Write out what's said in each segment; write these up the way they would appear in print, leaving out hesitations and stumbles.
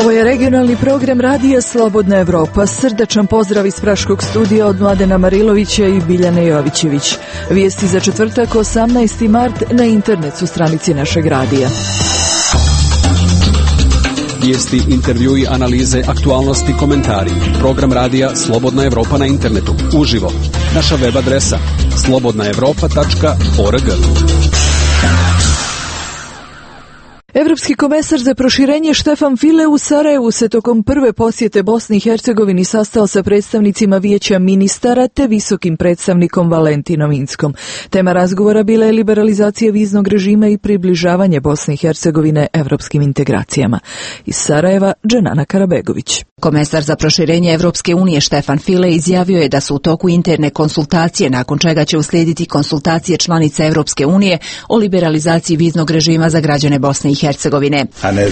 Ovo je regionalni program Radija Slobodna Evropa. Srdačan pozdrav iz Praškog studija od Mladena Marilovića i Biljane Jovićević. Vijesti za četvrtak 18. mart na internet stranici našeg radija. Vijesti, intervjui, analize, aktualnosti, komentari. Program Radija Slobodna Evropa na internetu. Uživo. Naša web adresa slobodnaevropa.org. Evropski komesar za proširenje Štefan File u Sarajevu se tokom prve posjete Bosni i Hercegovini sastao sa predstavnicima Vijeća ministara te visokim predstavnikom Valentinom Inckom. Tema razgovora bila je liberalizacija viznog režima i približavanje Bosne i Hercegovine evropskim integracijama. Iz Sarajeva, Dženana Karabegović. Komesar za proširenje Evropske unije Štefan File izjavio je da su u toku interne konsultacije, nakon čega će uslijediti konsultacije članica Evropske unije o liberalizaciji viznog režima za građane Bosne i Hercegovine.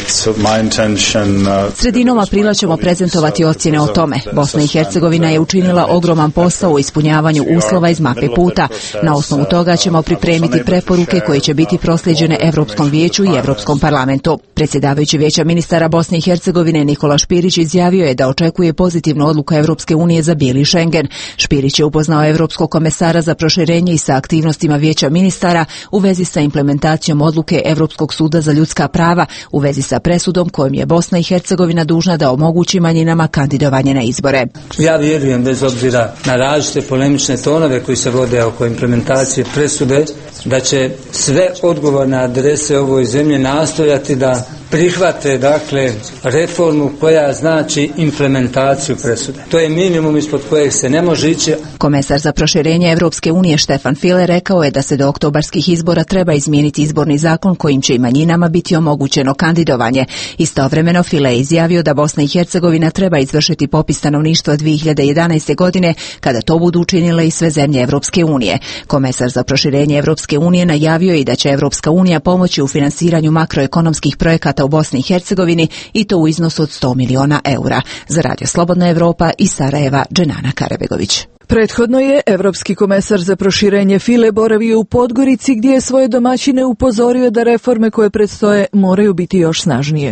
Sredinom aprila ćemo prezentovati ocjene o tome. Bosna i Hercegovina je učinila ogroman posao u ispunjavanju uslova iz mape puta. Na osnovu toga ćemo pripremiti preporuke koje će biti proslijeđene Evropskom vijeću i Evropskom parlamentu. Predsjedavajući Vijeća ministara Bosne i Hercegovine Nikola Špirić izjavio je da očekuje pozitivnu odluku Evropske unije za bijeli Schengen. Špirić je upoznao Evropskog komesara za proširenje i sa aktivnostima Vijeća ministara u vezi sa implementacijom odluke Evropskog suda za ljudska prava u vezi sa presudom kojom je Bosna i Hercegovina dužna da omogući manjinama kandidovanje na izbore. Ja vjerujem, bez obzira na različite polemične tonove koji se vode oko implementacije presude, da će sve odgovorne adrese ovoj zemlji nastojati da prihvate, dakle, reformu koja znači implementaciju presude. To je minimum ispod kojeg se ne može ići. Komesar za proširenje Evropske unije Štefan File rekao je da se do oktobarskih izbora treba izmijeniti izborni zakon kojim će i manjinama biti omogućeno kandidovanje. Istovremeno File je izjavio da Bosna i Hercegovina treba izvršiti popis stanovništva 2011. godine kada to budu učinile i sve zemlje Evropske unije. Komesar za proširenje Evropske unije najavio je i da će Evropska unija pomoći u finansiranju makroekonomskih projekata u Bosni i Hercegovini i to u iznosu od 100 miliona eura. Za Radio Slobodna Evropa iz Sarajeva, Dženana Karabegović. Prethodno je Evropski komesar za proširenje File boravio u Podgorici gdje je svoje domaćine upozorio da reforme koje predstoje moraju biti još snažnije.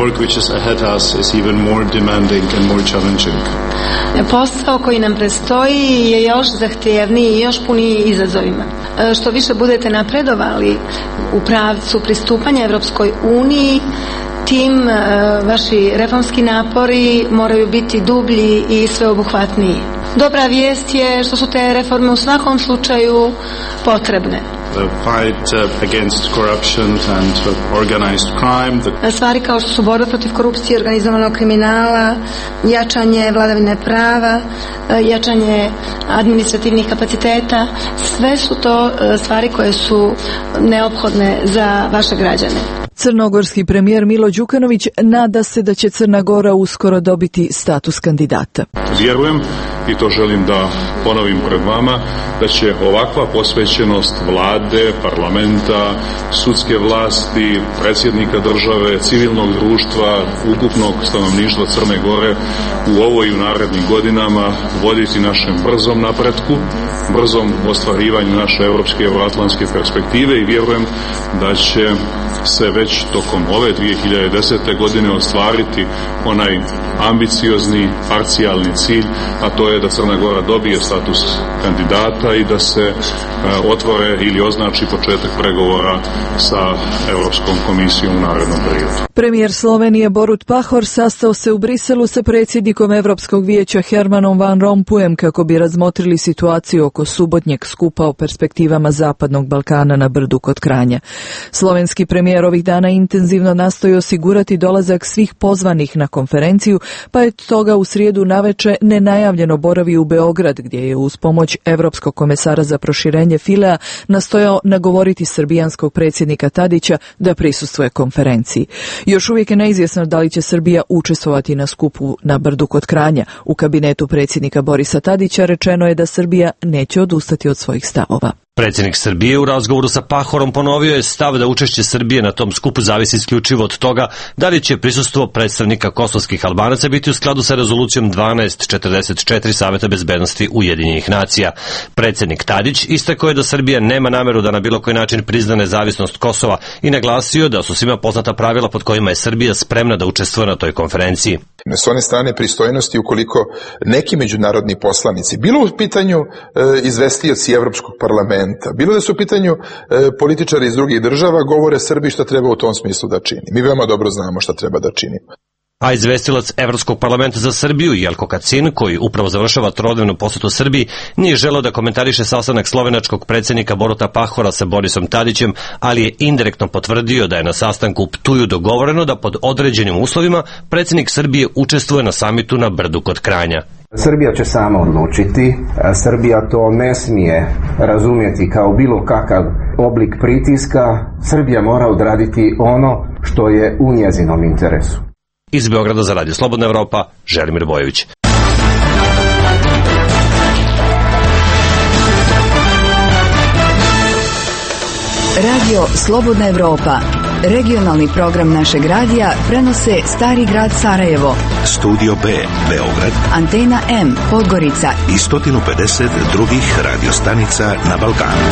Posao koji nam predstoji je još zahtjevniji i još puniji izazovima. Što više budete napredovali u pravcu pristupanja Evropskoj uniji, tim vaši reformski napori moraju biti dublji i sveobuhvatniji. Dobra vijest je što su te reforme u svakom slučaju potrebne. Stvari kao što su borba protiv korupcije, organizovanog kriminala, jačanje vladavine prava, jačanje administrativnih kapaciteta, sve su to stvari koje su neophodne za vaše građane. Crnogorski premijer Milo Đukanović nada se da će Crna Gora uskoro dobiti status kandidata. Vjerujem i to želim da ponovim pred vama, da će ovakva posvećenost vlade, parlamenta, sudske vlasti, predsjednika države, civilnog društva, ukupnog stanovništva Crne Gore u ovoj i u narednim godinama voditi našem brzom napretku, brzom ostvarivanju naše europske i euroatlantske perspektive i vjerujem da će se već tokom ove 2010. godine ostvariti onaj ambiciozni, parcijalni cilj, a to je da Crna Gora dobije status kandidata i da se otvore ili označi početak pregovora sa Europskom komisijom u narednom periodu. Premijer Slovenije Borut Pahor sastao se u Briselu sa predsjednikom Europskog vijeća Hermanom Van Rompuyem kako bi razmotrili situaciju oko subotnjeg skupa o perspektivama Zapadnog Balkana na Brdu kod Kranja. Slovenski premijer ovih dana intenzivno nastoji osigurati dolazak svih pozvanih na konferenciju, pa je toga u srijedu naveče nenajavljeno boravi u Beograd, gdje je uz pomoć Evropskog komesara za proširenje Filea nastojao nagovoriti srbijanskog predsjednika Tadića da prisustvuje konferenciji. Još uvijek je neizvjesno da li će Srbija učestvovati na skupu na Brdu kod Kranja. U kabinetu predsjednika Borisa Tadića rečeno je da Srbija neće odustati od svojih stavova. Predsjednik Srbije u razgovoru sa Pahorom ponovio je stav da učešće Srbije na tom skupu zavisi isključivo od toga da li će prisustvo predstavnika kosovskih Albanaca biti u skladu sa rezolucijom 1244 Saveta bezbednosti Ujedinjenih nacija. Predsjednik Tadić istakao je da Srbija nema nameru da na bilo koji način prizna nezavisnost Kosova i naglasio da su svima poznata pravila pod kojima je Srbija spremna da učestvuje na toj konferenciji. S one strane pristojnosti, ukoliko neki međunarodni poslanici, bilo u pitanju izvestioci Evropskog parlamenta, bilo da su u pitanju političari iz drugih država, govore Srbiji šta treba u tom smislu da čini. Mi veoma dobro znamo šta treba da činimo. A izvestilac Evropskog parlamenta za Srbiju, Jelko Kacin, koji upravo završava trodnevnu posetu Srbiji, nije želeo da komentariše sastanak slovenačkog predsjednika Boruta Pahora sa Borisom Tadićem, ali je indirektno potvrdio da je na sastanku u Ptuju dogovoreno da pod određenim uslovima predsjednik Srbije učestvuje na samitu na Brdu kod Kranja. Srbija će sama odlučiti. Srbija to ne smije razumjeti kao bilo kakav oblik pritiska. Srbija mora odraditi ono što je u njezinom interesu. Iz Beograda za Radio Slobodna Evropa, Želimir Bojović. Radio Slobodna Evropa. Regionalni program našeg radija prenose Stari grad Sarajevo, Studio B Beograd, Antena M Podgorica i 150 drugih radiostanica na Balkanu.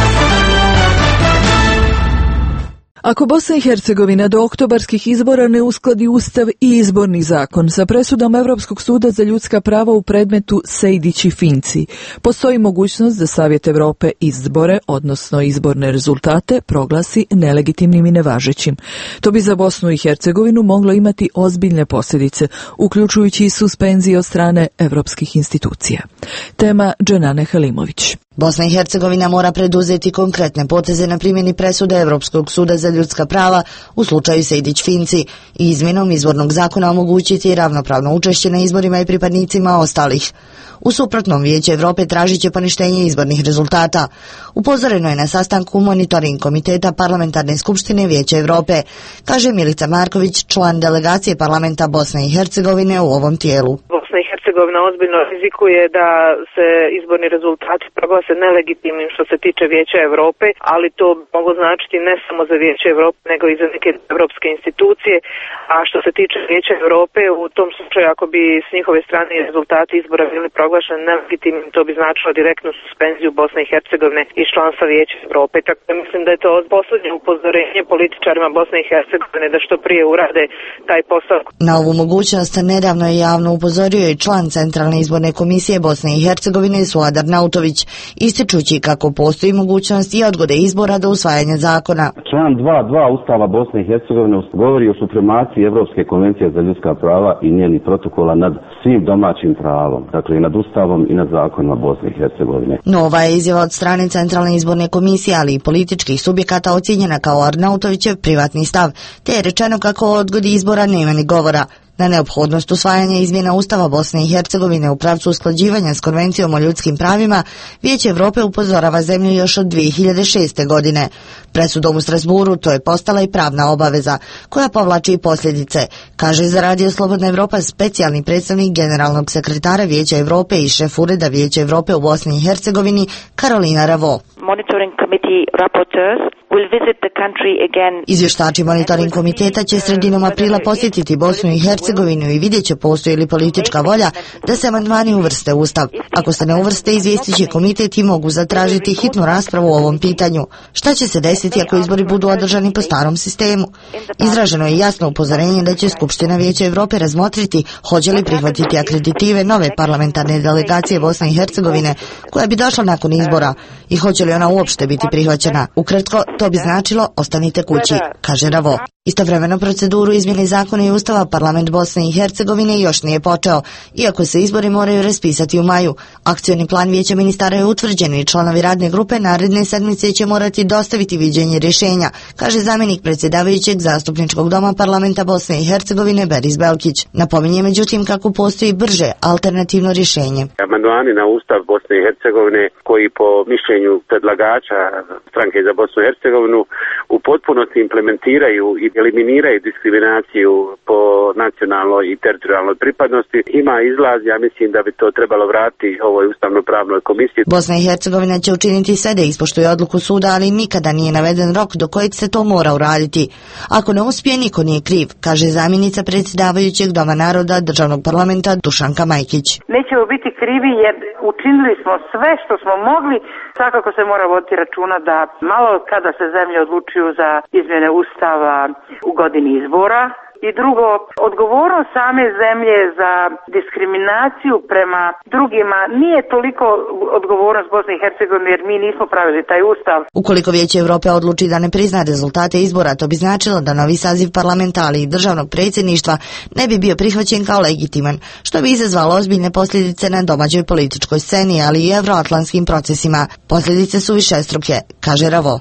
Ako Bosna i Hercegovina do oktobarskih izbora ne uskladi ustav i izborni zakon sa presudom Evropskog suda za ljudska prava u predmetu Sejdić i Finci, postoji mogućnost da Savjet Evrope izbore, odnosno izborne rezultate, proglasi nelegitimnim i nevažećim. To bi za Bosnu i Hercegovinu moglo imati ozbiljne posljedice, uključujući i suspenzije od strane evropskih institucija. Tema Dženane Halimović. Bosna i Hercegovina mora preduzeti konkretne poteze na primjeni presude Evropskog suda za ljudska prava u slučaju Sejdić-Finci i izmjenom izbornog zakona omogućiti ravnopravno učešće na izborima i pripadnicima ostalih. U suprotnom, Vijeće Evrope tražit će poništenje izbornih rezultata. Upozoreno je na sastanku monitoring komiteta Parlamentarne skupštine Vijeća Evrope, kaže Milica Marković, član delegacije parlamenta Bosne i Hercegovine u ovom tijelu. Bosna i Hercegovina ozbiljno rizikuje da se izborni rezultati proglase nelegitimnim što se tiče Vijeća Evrope, ali to mogu značiti ne samo za Vijeće Evrope, nego i za neke evropske institucije. A što se tiče Vijeća Evrope, u tom slučaju ako bi s njihove strane rezultati izbora bili proglašeni nelegitimnim, to bi značilo direktnu suspenziju Bosne i Hercegovine iz članstva Vijeća Evrope. Tako da mislim da je to posljednje upozorenje političarima Bosne i Hercegovine da što prije urade taj posao. Na ovu mogućnost nedavno je javno upozorio i član Centralne izborne komisije Bosne i Hercegovine Suadar Nautović, ističući kako postoji mogućnost i odgode izbora do usvajanja zakona. Član 2.2 Ustava Bosne i Hercegovine govori o supremaciji Evropske konvencije za ljudska prava i njenih protokola nad svim domaćim pravom, dakle i nad Ustavom i nad zakonima Bosne i Hercegovine. Nova je izjava od strane Centralne izborne komisije, ali i političkih subjekata ocijenjena kao Arnautovićev privatni stav, te je rečeno kako o odgodi izbora nema ni govora. Na neophodnost usvajanja izmjena Ustava Bosne i Hercegovine u pravcu usklađivanja s Konvencijom o ljudskim pravima, Vijeće Evrope upozorava zemlju još od 2006. godine. Presudom u Strasburu to je postala i pravna obaveza, koja povlači i posljedice, kaže za Radio Slobodna Evropa specijalni predstavnik generalnog sekretara Vijeća Evrope i šef ureda Vijeća Evrope u Bosni i Hercegovini Karolina Ravo. Izvještači monitoring komiteta će sredinom aprila posjetiti Bosnu i Hercegovinu i vidjet će postoji li politička volja da se amandmani uvrste u Ustav. Ako se ne uvrste, izvijestit će komitet i mogu zatražiti hitnu raspravu o ovom pitanju. Šta će se desiti ako izbori budu održani po starom sistemu? Izraženo je jasno upozorenje da će Skupština Vijeća Evrope razmotriti hoće li prihvatiti akreditive nove parlamentarne delegacije Bosne i Hercegovine koja bi došla nakon izbora i hoće li ona uopšte biti prihvaćena. Ukratko, to bi značilo ostanite kući, kaže Ravo. Istovremeno proceduru izmjene zakona i ustava parlament Bosne i Hercegovine još nije počeo, iako se izbori moraju raspisati u maju. Akcioni plan Vijeća ministara je utvrđen i članovi radne grupe naredne sedmice će morati dostaviti viđenje rješenja, kaže zamjenik predsjedavajućeg zastupničkog doma parlamenta Bosne i Hercegovine Beris Belkić. Napominje međutim kako postoji brže alternativno rješenje. Amandmani na Ustav Bosne i Hercegovine koji po mišljenju predlagača Stranke za Bosnu i Hercegovinu u potpunosti implementiraju i eliminiraju diskriminaciju po nacionalnoj i teritorijalnoj pripadnosti. Ima izlaz, ja mislim da bi to trebalo vratiti ovoj ustavno-pravnoj komisiji. Bosna i Hercegovina će učiniti sve da ispoštuje odluku suda, ali nikada nije naveden rok do kojeg se to mora uraditi. Ako ne uspije, niko nije kriv, kaže zamjenica predsjedavajućeg Doma naroda Državnog parlamenta Dušanka Majkić. Nećemo biti krivi jer učinili smo sve što smo mogli. Svakako se mora voditi računa da malo kada se zemlje odlučuju za izmjene ustava u godini izbora. I drugo, odgovornost same zemlje za diskriminaciju prema drugima nije toliko odgovornost Bosne i Hercegovine jer mi nismo pravili taj ustav. Ukoliko Vijeće Europe odluči da ne prizna rezultate izbora, to bi značilo da novi saziv parlamenta, ali i državnog predsjedništva ne bi bio prihvaćen kao legitiman, što bi izazvalo ozbiljne posljedice na domaćoj političkoj sceni, ali i evroatlantskim procesima. Posljedice su višestruke, kaže Ravo.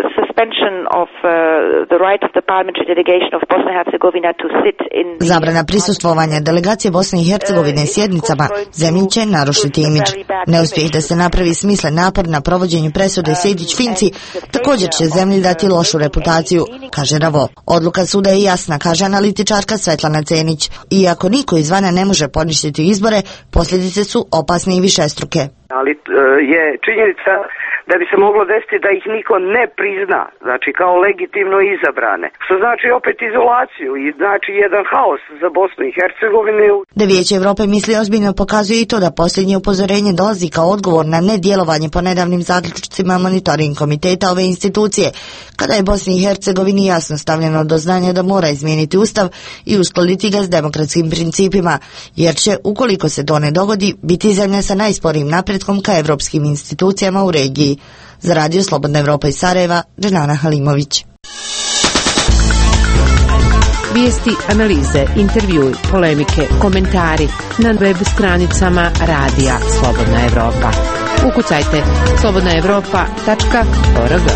Zabrana prisustvovanja delegacije Bosne i Hercegovine sjednicama zemlji će narušiti imidž. Neuspjeh da se napravi smislen napor na provođenju presude Sejdić-Finci također će zemlji dati lošu reputaciju, kaže Ravo. Odluka suda je jasna, kaže analitičarka Svetlana Cenić. Iako niko izvana ne može poništiti izbore, posljedice su opasne i višestruke. Ali je činjenica da bi se moglo desiti da ih niko ne prizna, znači kao legitimno izabrane, što znači opet izolaciju i znači jedan haos za Bosnu i Hercegovinu. Da Vijeće Europe misli ozbiljno pokazuje i to da posljednje upozorenje dolazi kao odgovor na nedjelovanje po nedavnim zaključcima monitoring komiteta ove institucije, kada je Bosni i Hercegovini jasno stavljeno do znanja da mora izmijeniti ustav i uskladiti ga s demokratskim principima, jer će, ukoliko se to ne dogodi, biti zemlja sa najsporijim napretkom ka evropskim institucijama u regiji. Za Radio Slobodna Evropa iz Sarajeva, Dženana Halimović. Vijesti, analize, intervjui, polemike, komentari na web stranicama Radija Slobodna Evropa. Ukucajte slobodnaevropa.org.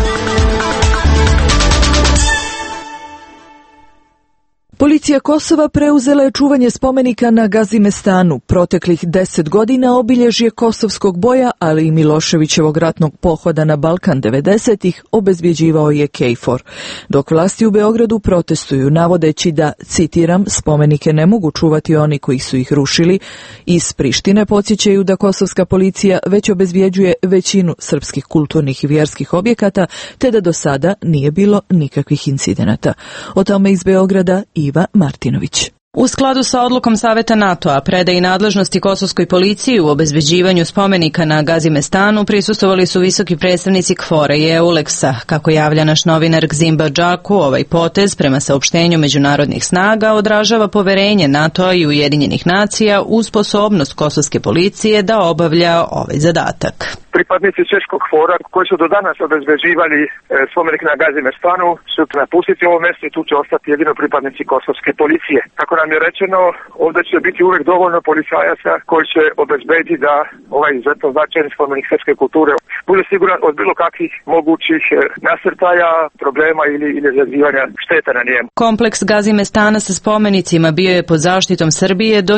Policija Kosova preuzela je čuvanje spomenika na Gazimestanu. Proteklih 10 godina obilježje kosovskog boja, ali i Miloševićevog ratnog pohoda na Balkan 90-ih obezbjeđivao je KFOR. Dok vlasti u Beogradu protestuju navodeći da, citiram, spomenike ne mogu čuvati oni koji su ih rušili, iz Prištine podsjećaju da kosovska policija već obezbjeđuje većinu srpskih kulturnih i vjerskih objekata, te da do sada nije bilo nikakvih incidenata. O tome iz Beograda Iva Martinović. U skladu sa odlukom Saveta NATO-a predaji nadležnosti kosovskoj policiji u obezbeđivanju spomenika na Gazimestanu prisustvovali su visoki predstavnici KFOR-a i EULEX-a. Kako javlja naš novinar Gzimba Džaku, ovaj potez prema saopštenju međunarodnih snaga odražava poverenje NATO-a i Ujedinjenih nacija u sposobnost kosovske policije da obavlja ovaj zadatak. Pripadnici češkog KFOR-a koji su do danas obezbeđivali spomenik na Gazimestanu su napustiti ovo mjesto i tu će ostati jedino pripadnici kosovske policije. Kako nam je rečeno, ovdje će biti uvijek dovoljno policajaca koji će obezbediti da ovaj izuzetno značajni spomenik srpske kulture bude siguran od bilo kakvih mogućih nasrtaja, problema ili izazivanja šteta na njemu. Kompleks Gazimestana sa spomenicima bio je pod zaštitom Srbije do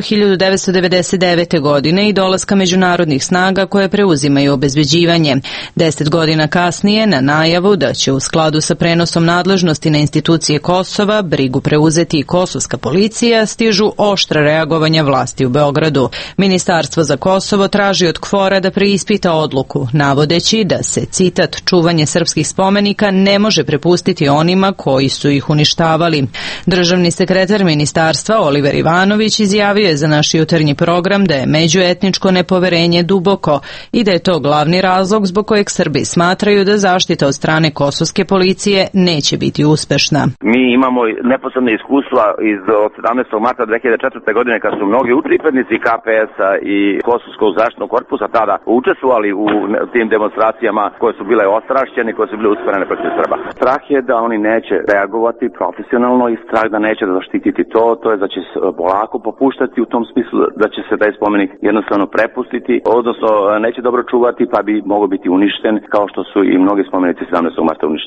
1999. godine i dolaska međunarodnih snaga koje preuzimaju obezbeđivanje. 10 godina kasnije, na najavu da će u skladu sa prenosom nadležnosti na institucije Kosova brigu preuzeti i kosovska policija, stižu oštra reagovanja vlasti u Beogradu. Ministarstvo za Kosovo traži od KFOR-a da preispita odluku, navodeći da se, citat, čuvanje srpskih spomenika ne može prepustiti onima koji su ih uništavali. Državni sekretar ministarstva Oliver Ivanović izjavio je za naš jutarnji program da je međuetničko nepoverenje duboko i da je to glavni razlog zbog kojeg Srbi smatraju da zaštita od strane kosovske policije neće biti uspešna. Mi imamo neposredne iskustva od 17. marta 2004. godine kad su mnogi pripadnici KPS-a i Kosovskog zaštitnog korpusa tada učestvovali u tim demonstracijama koje su bile ostrašćene, koje su bile usmjerene protiv Srba. Strah je da oni neće reagovati profesionalno i strah da neće zaštititi to je da će se polako popuštati u tom smislu da će se taj spomenik jednostavno prepustiti, odnosno neće dobro čuvati pa bi mogao biti uništen kao što su i mnogi spomenici 17. marta uništeni.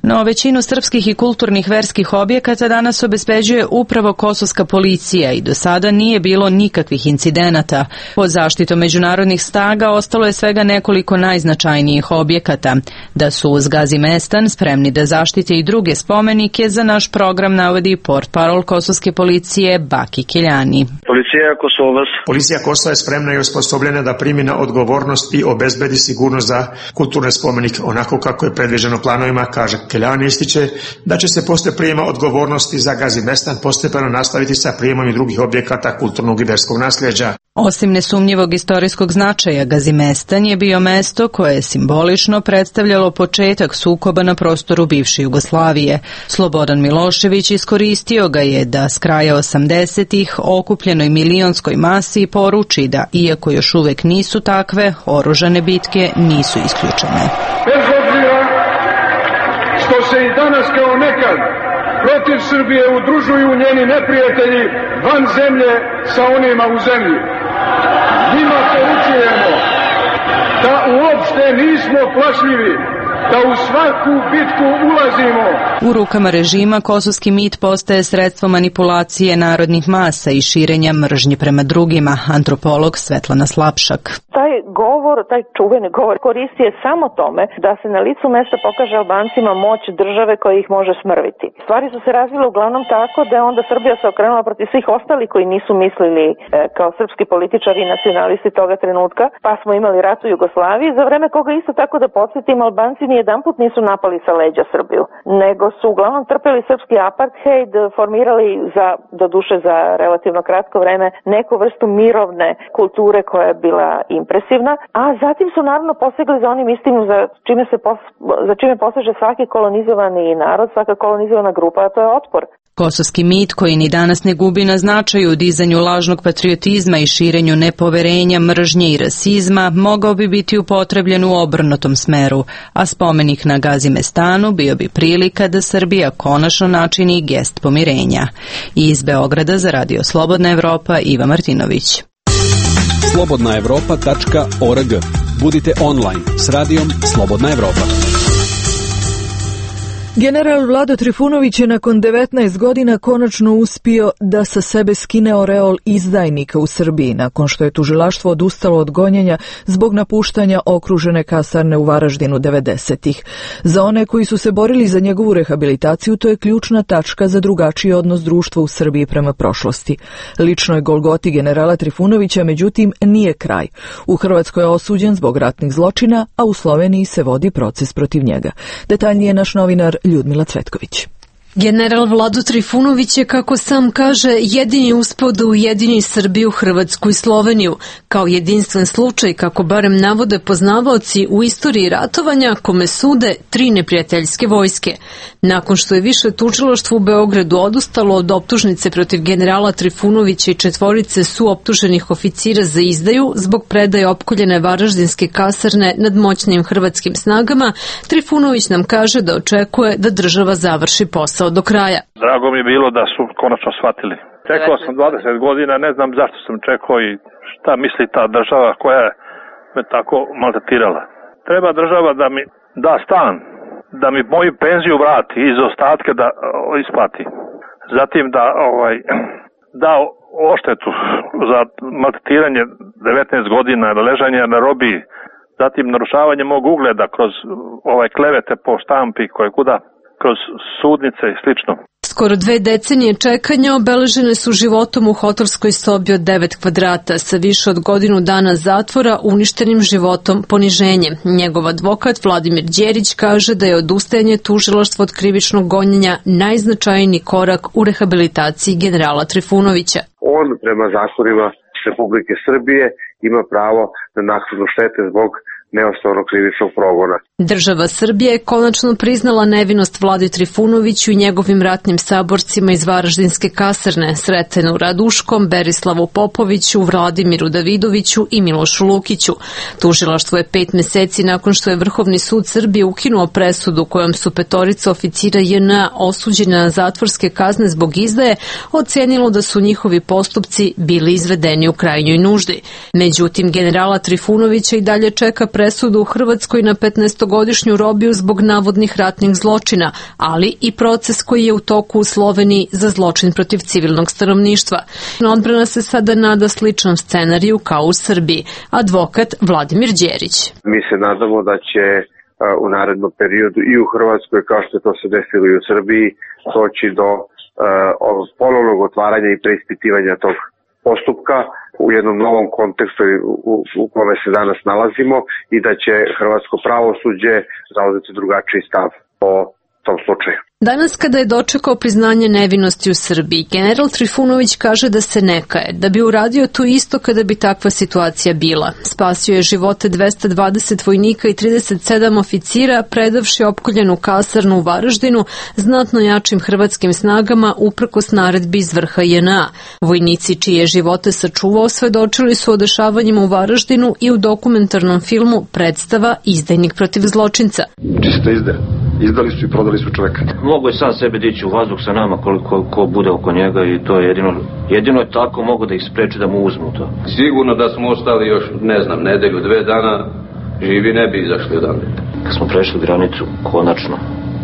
No, većinu srpskih i kulturnih verskih objekata danas obezbeđuje upravo kosovska policija i do sada nije bilo nikakvih incidenata. Pod zaštitom međunarodnih snaga ostalo je svega nekoliko najznačajnijih objekata. Da su uz Gazimestan spremni da zaštite i druge spomenike, za naš program navodi portparol kosovske policije Baki Keljani. Policija Kosova je spremna i osposobljena da primi na odgovornost i obezbedi sigurnost za kulturne spomenike, onako kako je predviđeno planovima, kaže Keljani. Ističe da će se posle prijema odgovornosti za Gazimestan postepeno nastaviti sa prijemom i drugih objekata kulturnog i verskog nasljeđa. Osim nesumnjivog istorijskog značaja, Gazimestan je bio mesto koje je simbolično predstavljalo početak sukoba na prostoru bivše Jugoslavije. Slobodan Milošević iskoristio ga je da s kraja 80-ih okupljenoj milionskoj masi poruči da, iako još uvek nisu takve, oružane bitke nisu isključene. Bez obzira što se i danas kao nekad protiv Srbije udružuju njeni neprijatelji van zemlje sa onima u zemlji, njima poručujemo da uopšte nismo plašljivi, da u svaku bitku ulazimo. U rukama režima kosovski mit postaje sredstvo manipulacije narodnih masa i širenja mržnje prema drugima, antropolog Svetlana Slapšak. Taj govor, taj čuveni govor koristi je samo tome da se na licu mesta pokaže Albancima moć države koja ih može smrviti. Stvari su se razvile uglavnom tako da je onda Srbija se okrenula protiv svih ostalih koji nisu mislili kao srpski političari i nacionalisti toga trenutka, pa smo imali rat u Jugoslaviji, za vreme koga isto tako da podsjetim, Albanci nijedanput nisu napali sa leđa Srbiju, nego su uglavnom trpeli srpski apartheid, formirali doduše za relativno kratko vreme neku vrstu mirovne kulture koja je bila impresivna, a zatim su naravno posegli za onim istinu za čime poseže svaki kolonizovani narod, svaka kolonizovana grupa, a to je otpor. Kosovski mit, koji ni danas ne gubi na značaju u dizanju lažnog patriotizma i širenju nepoverenja, mržnje i rasizma, mogao bi biti upotrebljen u obrnutom smeru, a spomenik na Gazimestanu bio bi prilika da Srbija konačno načini gest pomirenja. Iz Beograda za Radio Slobodna Evropa, Iva Martinović. slobodnaevropa.org. Budite online s radijom Slobodna Evropa. General Vlado Trifunović je nakon 19 godina konačno uspio da sa sebe skine oreol izdajnika u Srbiji, nakon što je tužilaštvo odustalo od gonjenja zbog napuštanja okružene kasarne u Varaždinu 90-ih. Za one koji su se borili za njegovu rehabilitaciju, to je ključna tačka za drugačiji odnos društva u Srbiji prema prošlosti. Ličnoj golgoti generala Trifunovića, međutim, nije kraj. U Hrvatskoj je osuđen zbog ratnih zločina, a u Sloveniji se vodi proces protiv njega. Detaljnije naš novinar Ljudmila Cvetković. General Vlado Trifunović je, kako sam kaže, jedini uspeo da ujedini Srbiju, Hrvatsku i Sloveniju, kao jedinstven slučaj, kako barem navode poznavaoci u istoriji ratovanja, kome sude 3 neprijateljske vojske. Nakon što je više tužilaštvo u Beogradu odustalo od optužnice protiv generala Trifunovića i 4 suoptuženih oficira za izdaju zbog predaje opkoljene varaždinske kasarne nad moćnim hrvatskim snagama, Trifunović nam kaže da očekuje da država završi posao do kraja. Drago mi je bilo da su konačno shvatili. Čekao sam 20 godina, ne znam zašto sam čekao i šta misli ta država koja me tako maltretirala. Treba država da mi da stan, da mi moju penziju vrati iz ostatke da isplati. Zatim da oštetu za maltretiranje 19 godina ležanja na robiji, zatim narušavanje mog ugleda kroz klevete po štampi koje kuda, kroz sudnice i slično. Skoro 2 decenije čekanja obeležene su životom u hotelskoj sobi od 9 kvadrata sa više od godinu dana zatvora, uništenim životom, poniženjem. Njegov advokat Vladimir Đerić kaže da je odustajanje tužilaštva od krivičnog gonjenja najznačajniji korak u rehabilitaciji generala Trifunovića. On prema zakonima Republike Srbije ima pravo na naknadu štete zbog neosnovnog krivičnog progona. Država Srbije je konačno priznala nevinost Vladi Trifunoviću i njegovim ratnim saborcima iz Varaždinske kasarne, Sretenu Raduškom, Berislavu Popoviću, Vladimiru Davidoviću i Milošu Lukiću. Tužilaštvo je 5 meseci nakon što je Vrhovni sud Srbije ukinuo presudu kojom su 5 oficira JNA osuđena na zatvorske kazne zbog izdaje, ocenilo da su njihovi postupci bili izvedeni u krajnjoj nuždi. Međutim, generala Trifunovića i dalje čeka presudu u Hrvatskoj na 15-godišnju robiju zbog navodnih ratnih zločina, ali i proces koji je u toku u Sloveniji za zločin protiv civilnog stanovništva. Odbrana se sada nada sličnom scenariju kao u Srbiji. Advokat Vladimir Đerić. Mi se nadamo da će u narednom periodu i u Hrvatskoj, kao što to se desilo i u Srbiji, doći do ponovnog otvaranja i preispitivanja tog postupka u jednom novom kontekstu u kome se danas nalazimo i da će hrvatsko pravosuđe zauzeti drugačiji stav o tom slučaju. Danas kada je dočekao priznanje nevinosti u Srbiji, general Trifunović kaže da se ne kaje, da bi uradio to isto kada bi takva situacija bila. Spasio je živote 220 vojnika i 37 oficira, predavši opkoljenu kasarnu u Varaždinu znatno jačim hrvatskim snagama uprkos naredbi iz vrha JNA. Vojnici čije živote sačuvao svedočili su o dešavanjima u Varaždinu i u dokumentarnom filmu predstava Izdajnik protiv zločinca. Čista izdaja. Izdali su i prodali su čoveka. Mogu je sam sebe dići u vazduh sa nama koliko ko bude oko njega i to je jedino je tako mogu da ih spreči da mu uzmu to. Sigurno da smo ostali još, ne znam, nedelju, 2 dana, živi ne bi izašli odavde. Kad smo prešli granicu, konačno,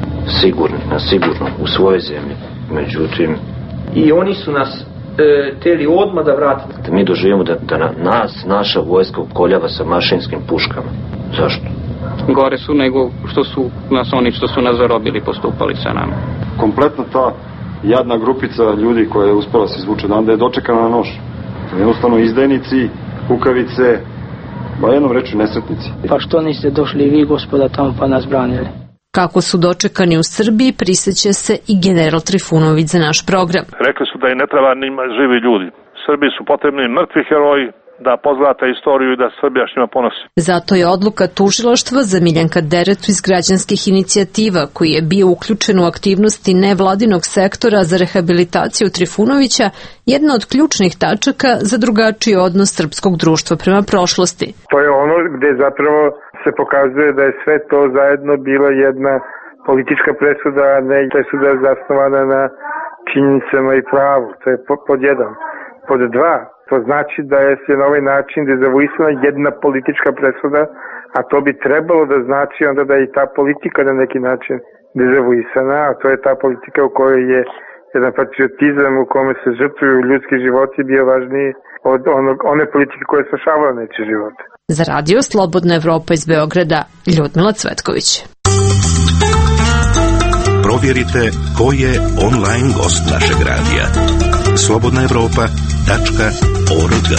sigurno, u svojoj zemlji, međutim... I oni su nas teli odmah da vratiti. Da mi doživimo da nas, naša vojska ukoljava sa mašinskim puškama. Zašto? Gore su nego što su nas oni što su nas zarobili postupali sa nama. Kompletna ta jadna grupica ljudi koja je uspela se izvuče da je dočekana na nož. Jednostavno izdajnici, kukavice, jednom rečju nesretnici. Pa što niste došli vi, gospoda, tamo pa nas branili? Kako su dočekani u Srbiji, prisjeća se i general Trifunović za naš program. Rekli su da i ne treba njima živi ljudi. Srbiji su potrebni mrtvi heroji, da poznate istoriju i da Srbija s njima ponosi. Zato je odluka tužilaštva za Miljanka Deretu iz građanskih inicijativa, koji je bio uključen u aktivnosti nevladinog sektora za rehabilitaciju Trifunovića, jedna od ključnih tačaka za drugačiji odnos srpskog društva prema prošlosti. To je ono gde zapravo se pokazuje da je sve to zajedno bila jedna politička presuda, a ne presuda zasnovana na činjenicama i pravu. To je pod jedan. Pod dva, to znači da je se na ovaj način dezavuisana jedna politička presuda, a to bi trebalo da znači onda da je i ta politika na neki način dezavuisana, a to je ta politika u kojoj je jedan patriotizam u kome se žrtvuju ljudski životi bio važniji od one politike koje je spašavala nečiji život. Za radio Slobodna Evropa iz Beograda, Ljudmila Cvetković. Provjerite ko je online gost našeg radija. slobodnaevropa.org.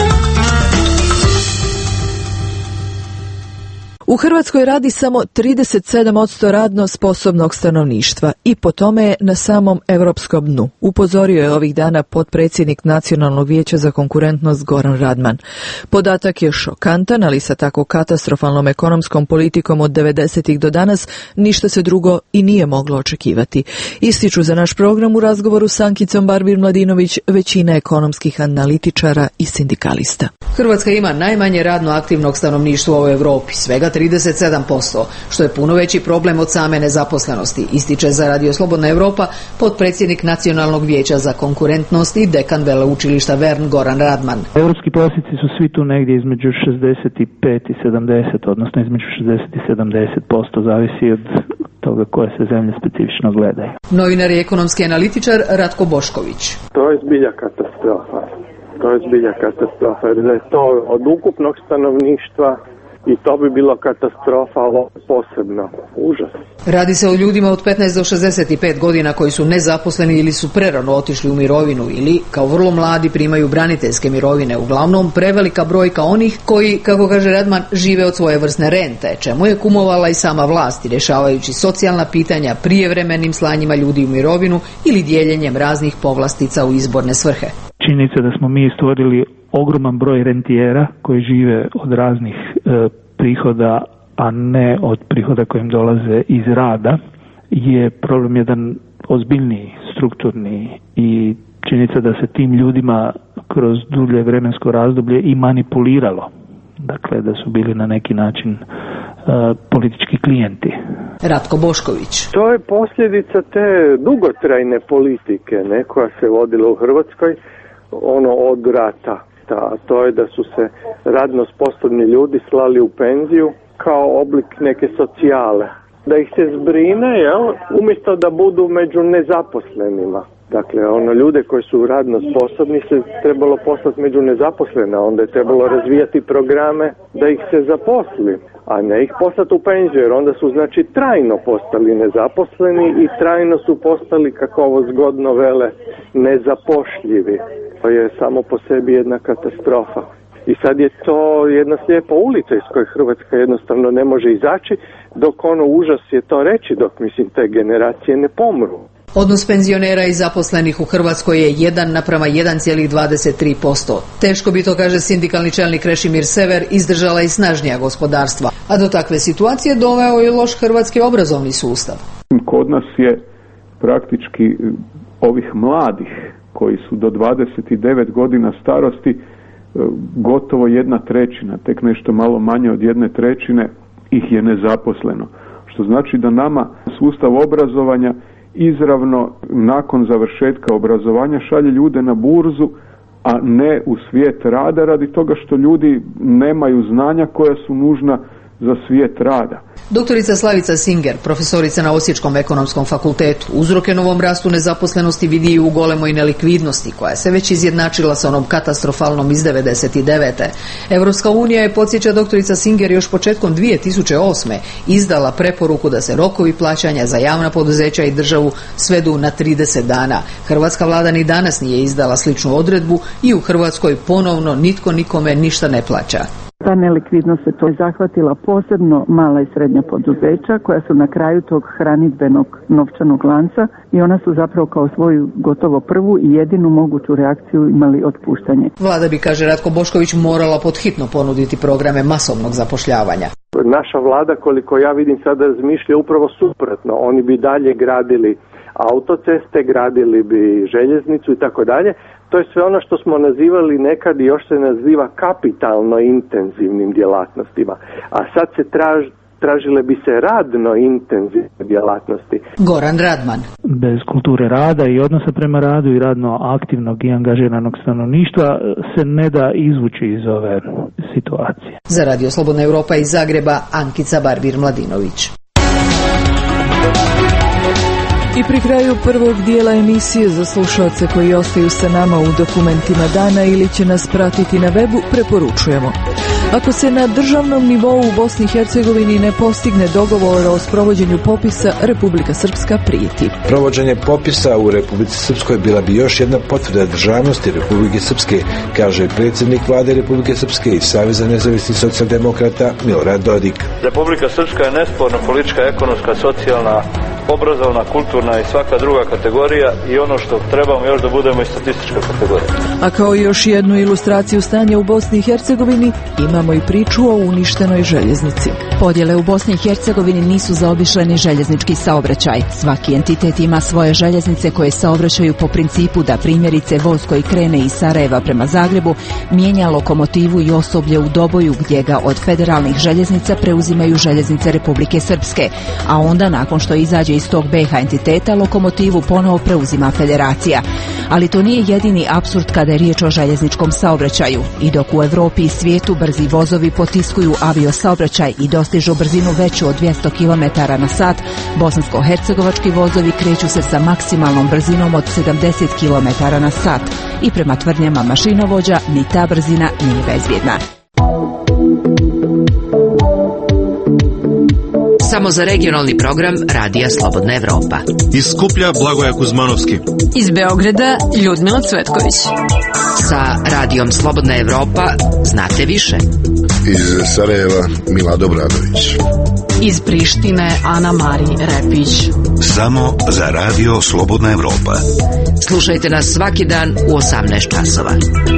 U Hrvatskoj radi samo 37% radno sposobnog stanovništva i po tome je na samom europskom dnu. Upozorio je ovih dana potpredsjednik Nacionalnog vijeća za konkurentnost Goran Radman. Podatak je šokantan, ali sa tako katastrofalnom ekonomskom politikom od 90-ih do danas ništa se drugo i nije moglo očekivati. Ističu za naš program u razgovoru s Ankicom Barbir-Mladinović većina ekonomskih analitičara i sindikalista. Hrvatska ima najmanje radno aktivnog stanovništva u Europi, svega 37%, što je puno veći problem od same nezaposlenosti, ističe za Radio Slobodna Evropa potpredsjednik Nacionalnog vijeća za konkurentnost i dekan veleučilišta Vern Goran Radman. Europski prosjeci su svi tu negdje između 65 i 70, odnosno između 60 i 70%, zavisi od toga koje se zemlje specifično gledaju. Novinar i ekonomski analitičar Ratko Bošković. To je zbilja katastrofa. Jer da je to od ukupnog stanovništva i to bi bilo katastrofa, ali posebno užas. Radi se o ljudima od 15 do 65 godina koji su nezaposleni ili su prerano otišli u mirovinu ili kao vrlo mladi primaju braniteljske mirovine. Uglavnom prevelika brojka onih koji, kako kaže Radman, žive od svoje vrsne rente, čemu je kumovala i sama vlast, rješavajući socijalna pitanja prijevremenim slanjima ljudi u mirovinu ili dijeljenjem raznih povlastica u izborne svrhe. Činjenica da smo mi stvorili ogroman broj rentijera koji žive od raznih prihoda, a ne od prihoda kojim dolaze iz rada, je problem jedan ozbiljniji, strukturni i činjenica da se tim ljudima kroz dulje vremensko razdoblje i manipuliralo. Dakle, da su bili na neki način politički klijenti. Ratko Bošković. To je posljedica te dugotrajne politike koja se vodila u Hrvatskoj od rata. A to je da su se radno sposobni ljudi slali u penziju kao oblik neke socijale. Da ih se zbrine, umjesto da budu među nezaposlenima. Dakle, ljude koji su radno sposobni se trebalo poslati među nezaposlene, onda je trebalo razvijati programe da ih se zaposli, a ne ih poslati u penziju, jer onda su znači trajno postali nezaposleni i trajno su postali, kako ovo zgodno vele, nezapošljivi. To je samo po sebi jedna katastrofa. I sad je to jedna slijepa ulica iz koje Hrvatska jednostavno ne može izaći, dok užas je to reći, dok te generacije ne pomru. Odnos penzionera i zaposlenih u Hrvatskoj je 1:1,23%. Teško bi to, kaže sindikalni čelnik Krešimir Sever, izdržala i snažnija gospodarstva. A do takve situacije doveo je loš hrvatski obrazovni sustav. Kod nas je praktički ovih mladih koji su do 29 godina starosti gotovo 1/3, tek nešto malo manje od 1/3 ih je nezaposleno. Što znači da nama sustav obrazovanja izravno nakon završetka obrazovanja šalje ljude na burzu, a ne u svijet rada, radi toga što ljudi nemaju znanja koja su nužna za svijet rada. Doktorica Slavica Singer, profesorica na Osječkom ekonomskom fakultetu, uzroke novom rastu nezaposlenosti vidi i u golemoj nelikvidnosti, koja se već izjednačila sa onom katastrofalnom iz 99. Europska unija je, podsjeća doktorica Singer, još početkom 2008. izdala preporuku da se rokovi plaćanja za javna poduzeća i državu svedu na 30 dana. Hrvatska vlada ni danas nije izdala sličnu odredbu i u Hrvatskoj ponovno nitko nikome ništa ne plaća. Ta nelikvidnost se to zahvatila posebno mala i srednja poduzeća koja su na kraju tog hranidbenog novčanog lanca i ona su zapravo kao svoju gotovo prvu i jedinu moguću reakciju imali otpuštanje. Vlada bi, kaže Ratko Bošković, morala podhitno ponuditi programe masovnog zapošljavanja. Naša vlada, koliko ja vidim sada, razmišlja upravo suprotno. Oni bi dalje gradili autoceste, gradili bi željeznicu i tako dalje. To je sve ono što smo nazivali nekad i još se naziva kapitalno intenzivnim djelatnostima. A sad se tražile bi se radno intenzivne djelatnosti. Goran Radman. Bez kulture rada i odnosa prema radu i radno aktivnog i angažiranog stanovništva se ne da izvući iz ove situacije. Za Radio Slobodna Europa iz Zagreba, Ankica Barbir-Mladinović. I pri kraju prvog dijela emisije za slušalce koji ostaju sa nama u dokumentima dana ili će nas pratiti na webu, preporučujemo. Ako se na državnom nivou u Bosni i Hercegovini ne postigne dogovor o sprovođenju popisa, Republika Srpska prijeti. Provođenje popisa u Republici Srpskoj bila bi još jedna potvrda državnosti Republike Srpske, kaže predsjednik vlade Republike Srpske i Saveza nezavisnih socijaldemokrata Milorad Dodik. Republika Srpska je nesporno politička, ekonomska, socijalna, obrazovna, kulturna i svaka druga kategorija i ono što trebamo još da budemo i statistička kategorija. A kao još jednu ilustraciju stanja u Bosni i Hercegovini imamo i priču o uništenoj željeznici. Podjele u Bosni i Hercegovini nisu zaobišle ni željeznički saobraćaj. Svaki entitet ima svoje željeznice koje saobraćaju po principu da primjerice voz koji krene iz Sarajeva prema Zagrebu mijenja lokomotivu i osoblje u Doboju gdje ga od federalnih željeznica preuzimaju željeznice Republike Srpske, a onda nakon što izađe iz tog BiH entiteta lokomotivu ponovo preuzima federacija. Ali to nije jedini apsurd kada je riječ o željezničkom saobraćaju. I dok u Europi i svijetu brzi vozovi potiskuju aviosaobraćaj i dostižu brzinu veću od 200 km/h, bosansko-hercegovački vozovi kreću se sa maksimalnom brzinom od 70 km/h i prema tvrdnjama mašinovođa ni ta brzina nije bezbjedna. Samo za regionalni program Radija Slobodna Evropa. Iz Skuplja Blagoja Kuzmanovski. Iz Beograda Ljudmila Cvetković. Sa Radijom Slobodna Evropa znate više. Iz Sarajeva Milad Obradović. Iz Prištine Ana Mari Repić. Samo za Radio Slobodna Evropa. Slušajte nas svaki dan u 18 časova.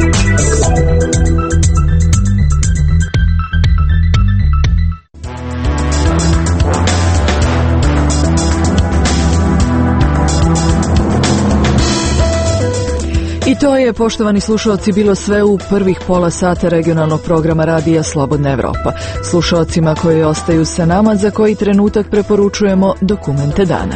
I to je, poštovani slušalci, bilo sve u prvih pola sata regionalnog programa Radija Slobodna Evropa. Slušalcima koji ostaju sa nama, za koji trenutak preporučujemo dokumente dana.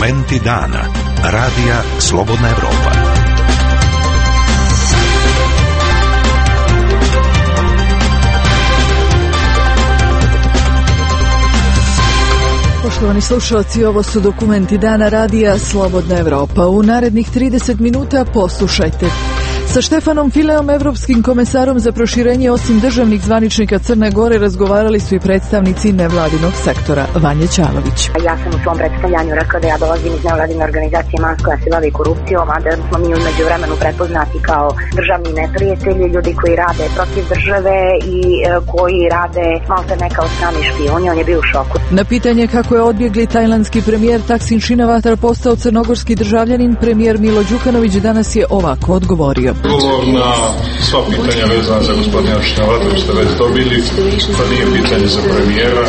Dokumenti dana. Radija Slobodna Evropa. Poštovani slušalci, ovo su Dokumenti dana radija Slobodna Evropa. U narednih 30 minuta poslušajte. Sa Štefanom Fileom, evropskim komesarom za proširenje, osim državnih zvaničnika Crne Gore, razgovarali su i predstavnici nevladinog sektora. Vanja Ćalović. Ja sam u svom predstavljanju rekao da ja dolazim iz nevladine organizacije MANS koja se bavi korupcijom, a da smo mi umeđu vremenu prepoznati kao državni neprijatelji, ljudi koji rade protiv države i koji rade malte ne kao strani špijuni. On je bio u šoku. Na pitanje kako je odbjegli tajlandski premijer Taksin Shinawatra postao crnogorski državljanin, premijer Milo Đukanović danas je ovako odgovorio. Odgovor na sva pitanja vezana za gospodina Shinawatra ste već dobili, pa nije pitanje za premijera,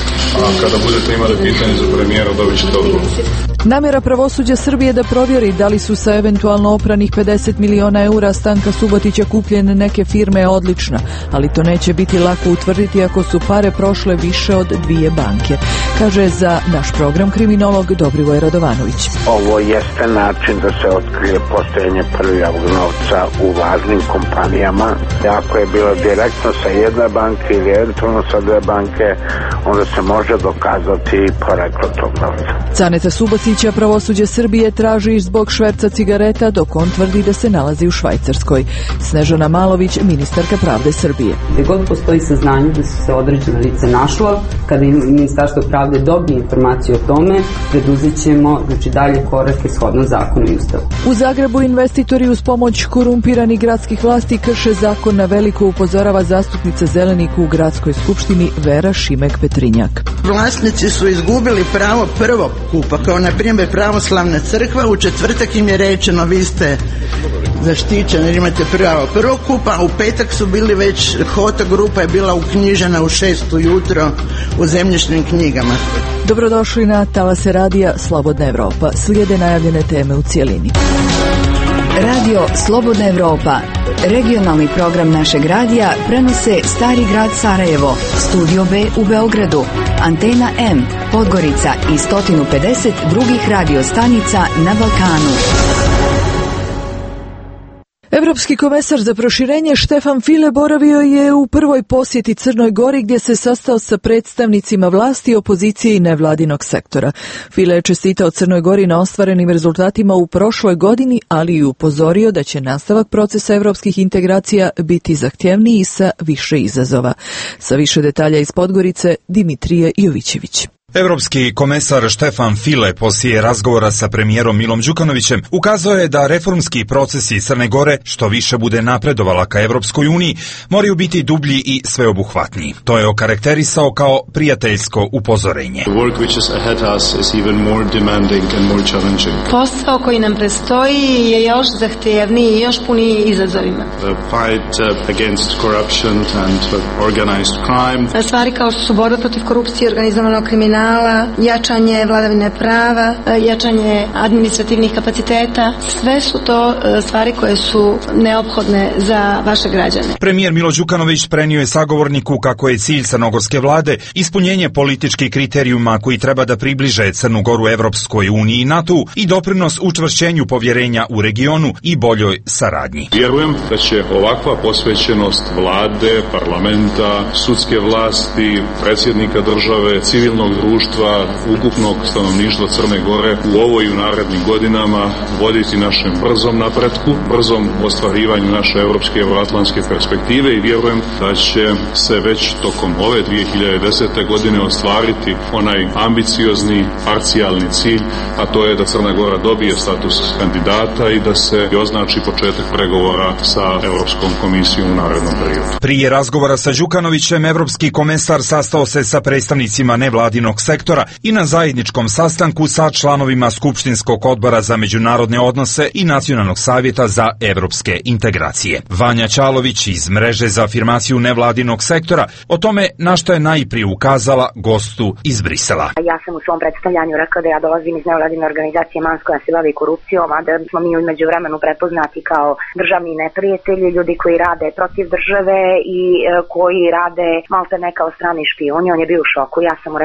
a kada budete imali pitanje za premijera dobit ćete odgovor. Namjera pravosuđa Srbije da provjeri da li su sa eventualno opranih 50 miliona eura Stanka Subotića kupljene neke firme je odlična, ali to neće biti lako utvrditi ako su pare prošle više od 2 banke, kaže za naš program kriminolog Dobrivoj Radovanović. Ovo jeste način da se otkrije postojanje prvijavog novca u važnim kompanijama. Ako je bilo direktno sa jedne banke ili eventualno sa 2 banke, onda se može dokazati poreklo tog novca. Caneta Subotića pravosuđe Srbije traži zbog šverca cigareta, dok on tvrdi da se nalazi u Švajcarskoj. Snežana Malović, ministarka pravde Srbije. Gde god postoji saznanje da su se određena lice našla, kada Ministarstvo pravde dobije informaciju o tome, preduzet ćemo dalje korake shodno zakonu i ustavu. U Zagrebu investitori uz pomoć korumpiranih gradskih vlasti krše zakon na veliko, upozorava zastupnica Zelenih u gradskoj skupštini Vera Šimek-Petrinjak. Vlasnici su izgubili pravo prvog kupa, kao na primjer Pravoslavna crkva. U četvrtak im je rečeno vi ste zaštićeni jer imate pravo prvog kupa, a u petak su bili već, Hota grupa je bila uknjižena u 6 ujutro u zemljišnim knjigama. Dobrodošli na talase radija Slobodna Evropa. Slijede najavljene teme u cijelini. Radio Slobodna Evropa. Regionalni program našeg radija prenose Stari grad Sarajevo, Studio B u Beogradu, Antena M, Podgorica i 150 drugih radiostanica na Balkanu. Evropski komesar za proširenje Štefan File boravio je u prvoj posjeti Crnoj Gori gdje se sastao sa predstavnicima vlasti, opozicije i nevladinog sektora. File je čestitao Crnoj Gori na ostvarenim rezultatima u prošloj godini, ali i upozorio da će nastavak procesa evropskih integracija biti zahtjevniji i sa više izazova. Sa više detalja iz Podgorice, Dimitrije Jovićević. Evropski komesar Štefan File poslije razgovora sa premijerom Milom Đukanovićem ukazao je da reformski procesi Crne Gore, što više bude napredovala ka Evropskoj uniji, moraju biti dublji i sveobuhvatniji. To je okarakterisao kao prijateljsko upozorenje. Posao koji nam predstoji je još zahtjevniji i još puniji izazovima. Stvari kao što su borba protiv korupcije i organizovanog kriminala, jačanje vladavine prava, jačanje administrativnih kapaciteta, sve su to stvari koje su neophodne za vaše građane. Premijer Milo Đukanović prenio je sagovorniku kako je cilj crnogorske vlade ispunjenje političkih kriterijuma koji treba da približe Crnu Goru Evropskoj uniji i NATO i doprinos učvršćenju povjerenja u regionu i boljoj saradnji. Vjerujem da će ovakva posvećenost vlade, parlamenta, sudske vlasti, predsjednika države, civilnog društva, ukupnog stanovništva Crne Gore u ovoj i u narednim godinama voditi našem brzom napretku, brzom ostvarivanju naše evropske i euroatlantske perspektive i vjerujem da će se već tokom ove 2010. godine ostvariti onaj ambiciozni parcijalni cilj, a to je da Crna Gora dobije status kandidata i da se označi početak pregovora sa Evropskom komisijom u narednom periodu. Prije razgovora sa Đukanovićem, evropski komesar sastao se sa predstavnicima nevladinog sektora i na zajedničkom sastanku sa članovima Skupštinskog odbora za međunarodne odnose i Nacionalnog savjeta za evropske integracije. Vanja Ćalović iz mreže za afirmaciju nevladinog sektora o tome na što je najprije ukazala gostu iz Brisela. Ja sam u svom predstavljanju rekao da ja dolazim iz nevladine organizacije MANS koja se bavi korupcijom, a da smo mi umeđu vremenu prepoznati kao državni neprijatelji, ljudi koji rade protiv države i koji rade malte ne kao strani špijuni. On je bio u šoku. Ja sam mu rekao da su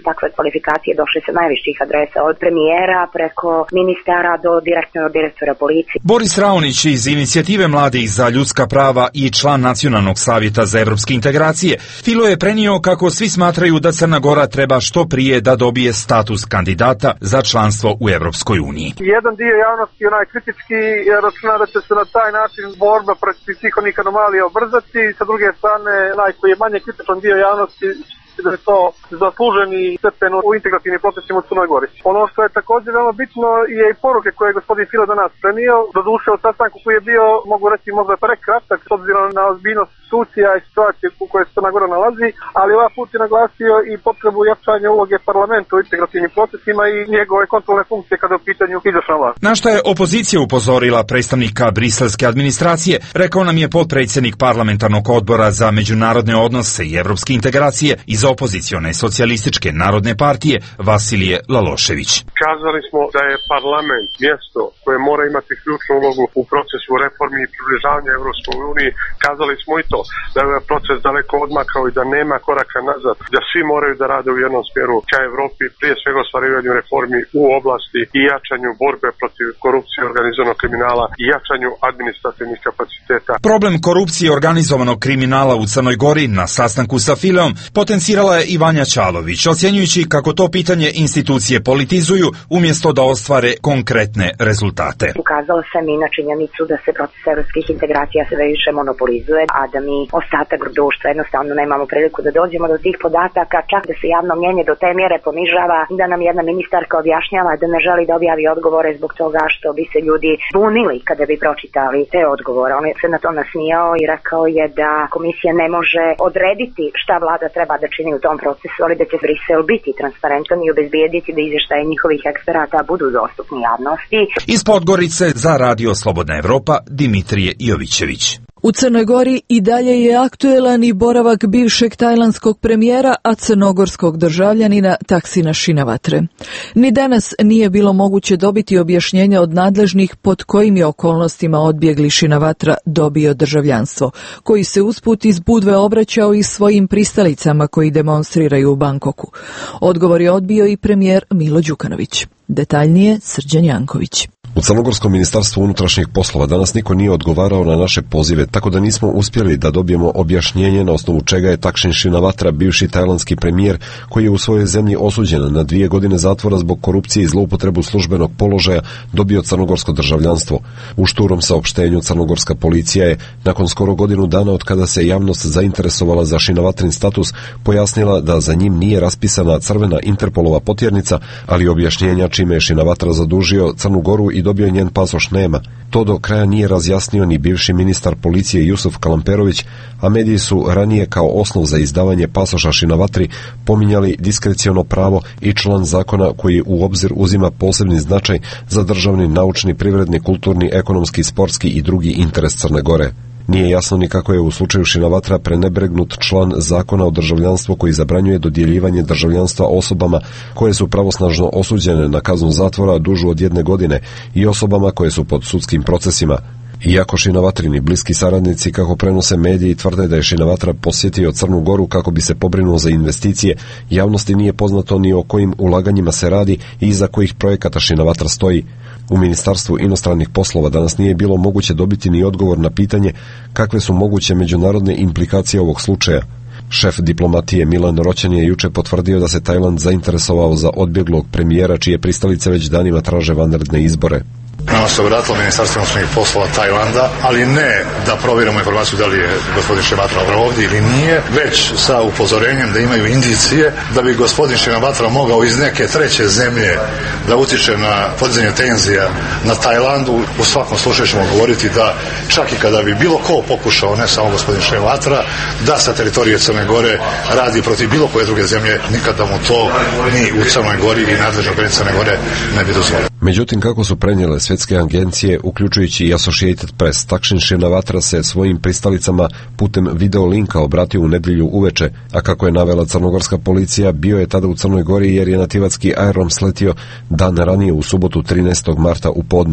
takve kvalifikacije došle sa najviših adresa, od premijera preko ministara do direktora policije. Boris Raonić iz Inicijative mladih za ljudska prava i član Nacionalnog savjeta za evropske integracije Filo je prenio kako svi smatraju da Crna Gora treba što prije da dobije status kandidata za članstvo u Evropskoj uniji. Jedan dio javnosti onaj kritički računa da će se na taj način borba protiv svih onih anomalija ubrzati, sa druge strane onaj koji je manje kritičan dio javnosti da je to zasluženi stepen u integrativnim procesima u Crnoj Gori. Ono što je također veoma bitno je i poruke koje je gospodin Filo danas prenio, doduše od sastanku koji je bio, mogu reći, možda prekratak s obzirom na ozbiljnost institucija i situacije u kojoj se Crna Gora nalazi, ali ovaj put je naglasio i potrebu jačanja uloge parlamenta u integrativnim procesima i njegove kontrolne funkcije kada je u pitanju izvršna vlast. Na što je opozicija upozorila predstavnika briselske administracije, rekao nam je potpredsjednik parlamentarnog odbora za međunarodne odnose i evropske integracije iz opozicione socijalističke narodne partije Vasilije Lalošević. Kazali smo da je parlament mjesto koje mora imati ključnu ulogu u procesu reformi i približavanja Evropskoj uniji. Kazali smo i to da je proces daleko odmakao i da nema koraka nazad, da svi moraju da rade u jednom smjeru ka Evropi, prije svega ostvarivanju reformi u oblasti i jačanju borbe protiv korupcije i organizovanog kriminala i jačanju administrativnih kapaciteta. Problem korupcije i organizovanog kriminala u Crnoj Gori na sastanku sa Fileom potencirala je i Vanja Ćalović, ocjenjujući kako to pitanje institucije politizuju umjesto da ostvare konkretne rezultate. Ukazao sam i na činjenicu da se proces evropskih integracija sve više monopolizuje, a da mi ostatak društva jednostavno nemamo priliku da dođemo do tih podataka, čak da se javno mnjenje do te mjere ponižava, da nam jedna ministarka objašnjava da ne želi da objavi odgovore zbog toga što bi se ljudi bunili kada bi pročitali te odgovore. On je se na to nasmijao i rekao je da komisija ne može odrediti šta vlada treba da čini u tom procesu, ali da će Brisel biti transparentan i obezbijediti da izvještaje njihovih eksperata budu dostupni javnosti. Iz Podgorice za Radio Slobodna Evropa Dimitrije Jovićević. U Crnoj Gori i dalje je aktuelan i boravak bivšeg tajlandskog premijera, a crnogorskog državljanina Taksina Shinawatre. Ni danas nije bilo moguće dobiti objašnjenje od nadležnih pod kojim je okolnostima odbjegli Shinawatra dobio državljanstvo, koji se usput iz Budve obraćao i svojim pristalicama koji demonstriraju u Bangkoku. Odgovor je odbio i premijer Milo Đukanović. Detaljnije Srđan Janković. U Crnogorskom ministarstvu unutrašnjih poslova danas niko nije odgovarao na naše pozive, tako da nismo uspjeli da dobijemo objašnjenje na osnovu čega je Taksin Shinawatra, bivši tajlandski premijer, koji je u svojoj zemlji osuđen na 2 godine zatvora zbog korupcije i zloupotrebu službenog položaja, dobio crnogorsko državljanstvo. U šturom saopštenju crnogorska policija je, nakon skoro godinu dana od kada se javnost zainteresovala za Shinawatrin status, pojasnila da za njim nije raspisana crvena Interpolova potjernica, ali objašnjenja čime je Shinawatra zadužio Crnu Goru i dobio njen pasoš nema. To do kraja nije razjasnio ni bivši ministar policije Jusuf Kalamperović, a mediji su ranije kao osnov za izdavanje pasoša Shinawatri pominjali diskreciono pravo i član zakona koji u obzir uzima posebni značaj za državni, naučni, privredni, kulturni, ekonomski, sportski i drugi interes Crne Gore. Nije jasno ni kako je u slučaju Shinawatra prenebregnut član zakona o državljanstvu koji zabranjuje dodjeljivanje državljanstva osobama koje su pravosnažno osuđene na kaznu zatvora dužu od 1 godine i osobama koje su pod sudskim procesima. Iako Shinawatrini bliski saradnici, kako prenose mediji, tvrde da je Shinawatra posjetio Crnu Goru kako bi se pobrinuo za investicije, javnosti nije poznato ni o kojim ulaganjima se radi i iza kojih projekata Shinawatra stoji. U Ministarstvu inostranih poslova danas nije bilo moguće dobiti ni odgovor na pitanje kakve su moguće međunarodne implikacije ovog slučaja. Šef diplomatije Milan Roćan je juče potvrdio da se Tajland zainteresovao za odbjeglog premijera čije pristalice već danima traže vanredne izbore. Nama se obratilo Ministarstvo inostranih poslova Tajlanda, ali ne da provjerimo informaciju da li je gospodin Shinawatra ovdje ili nije, već sa upozorenjem da imaju indicije da bi gospodin Shinawatra mogao iz neke treće zemlje da utječe na podizanje tenzija na Tajlandu. U svakom slučaju ćemo govoriti da čak i kada bi bilo ko pokušao, ne samo gospodin Shinawatra, da sa teritorije Crne Gore radi protiv bilo koje druge zemlje, nikada mu to ni u Crnoj Gori i nadležnoj granici Crne Gore ne bi dozvolio. Međutim, kako su prenijele svjetske agencije, uključujući i Associated Press, Taksin Shinawatra se svojim pristalicama putem video linka obratio u nedjelju uveče, a kako je navela crnogorska policija, bio je tada u Crnoj Gori jer je na tivatski aerodrom sletio dan ranije u subotu 13. marta u podne.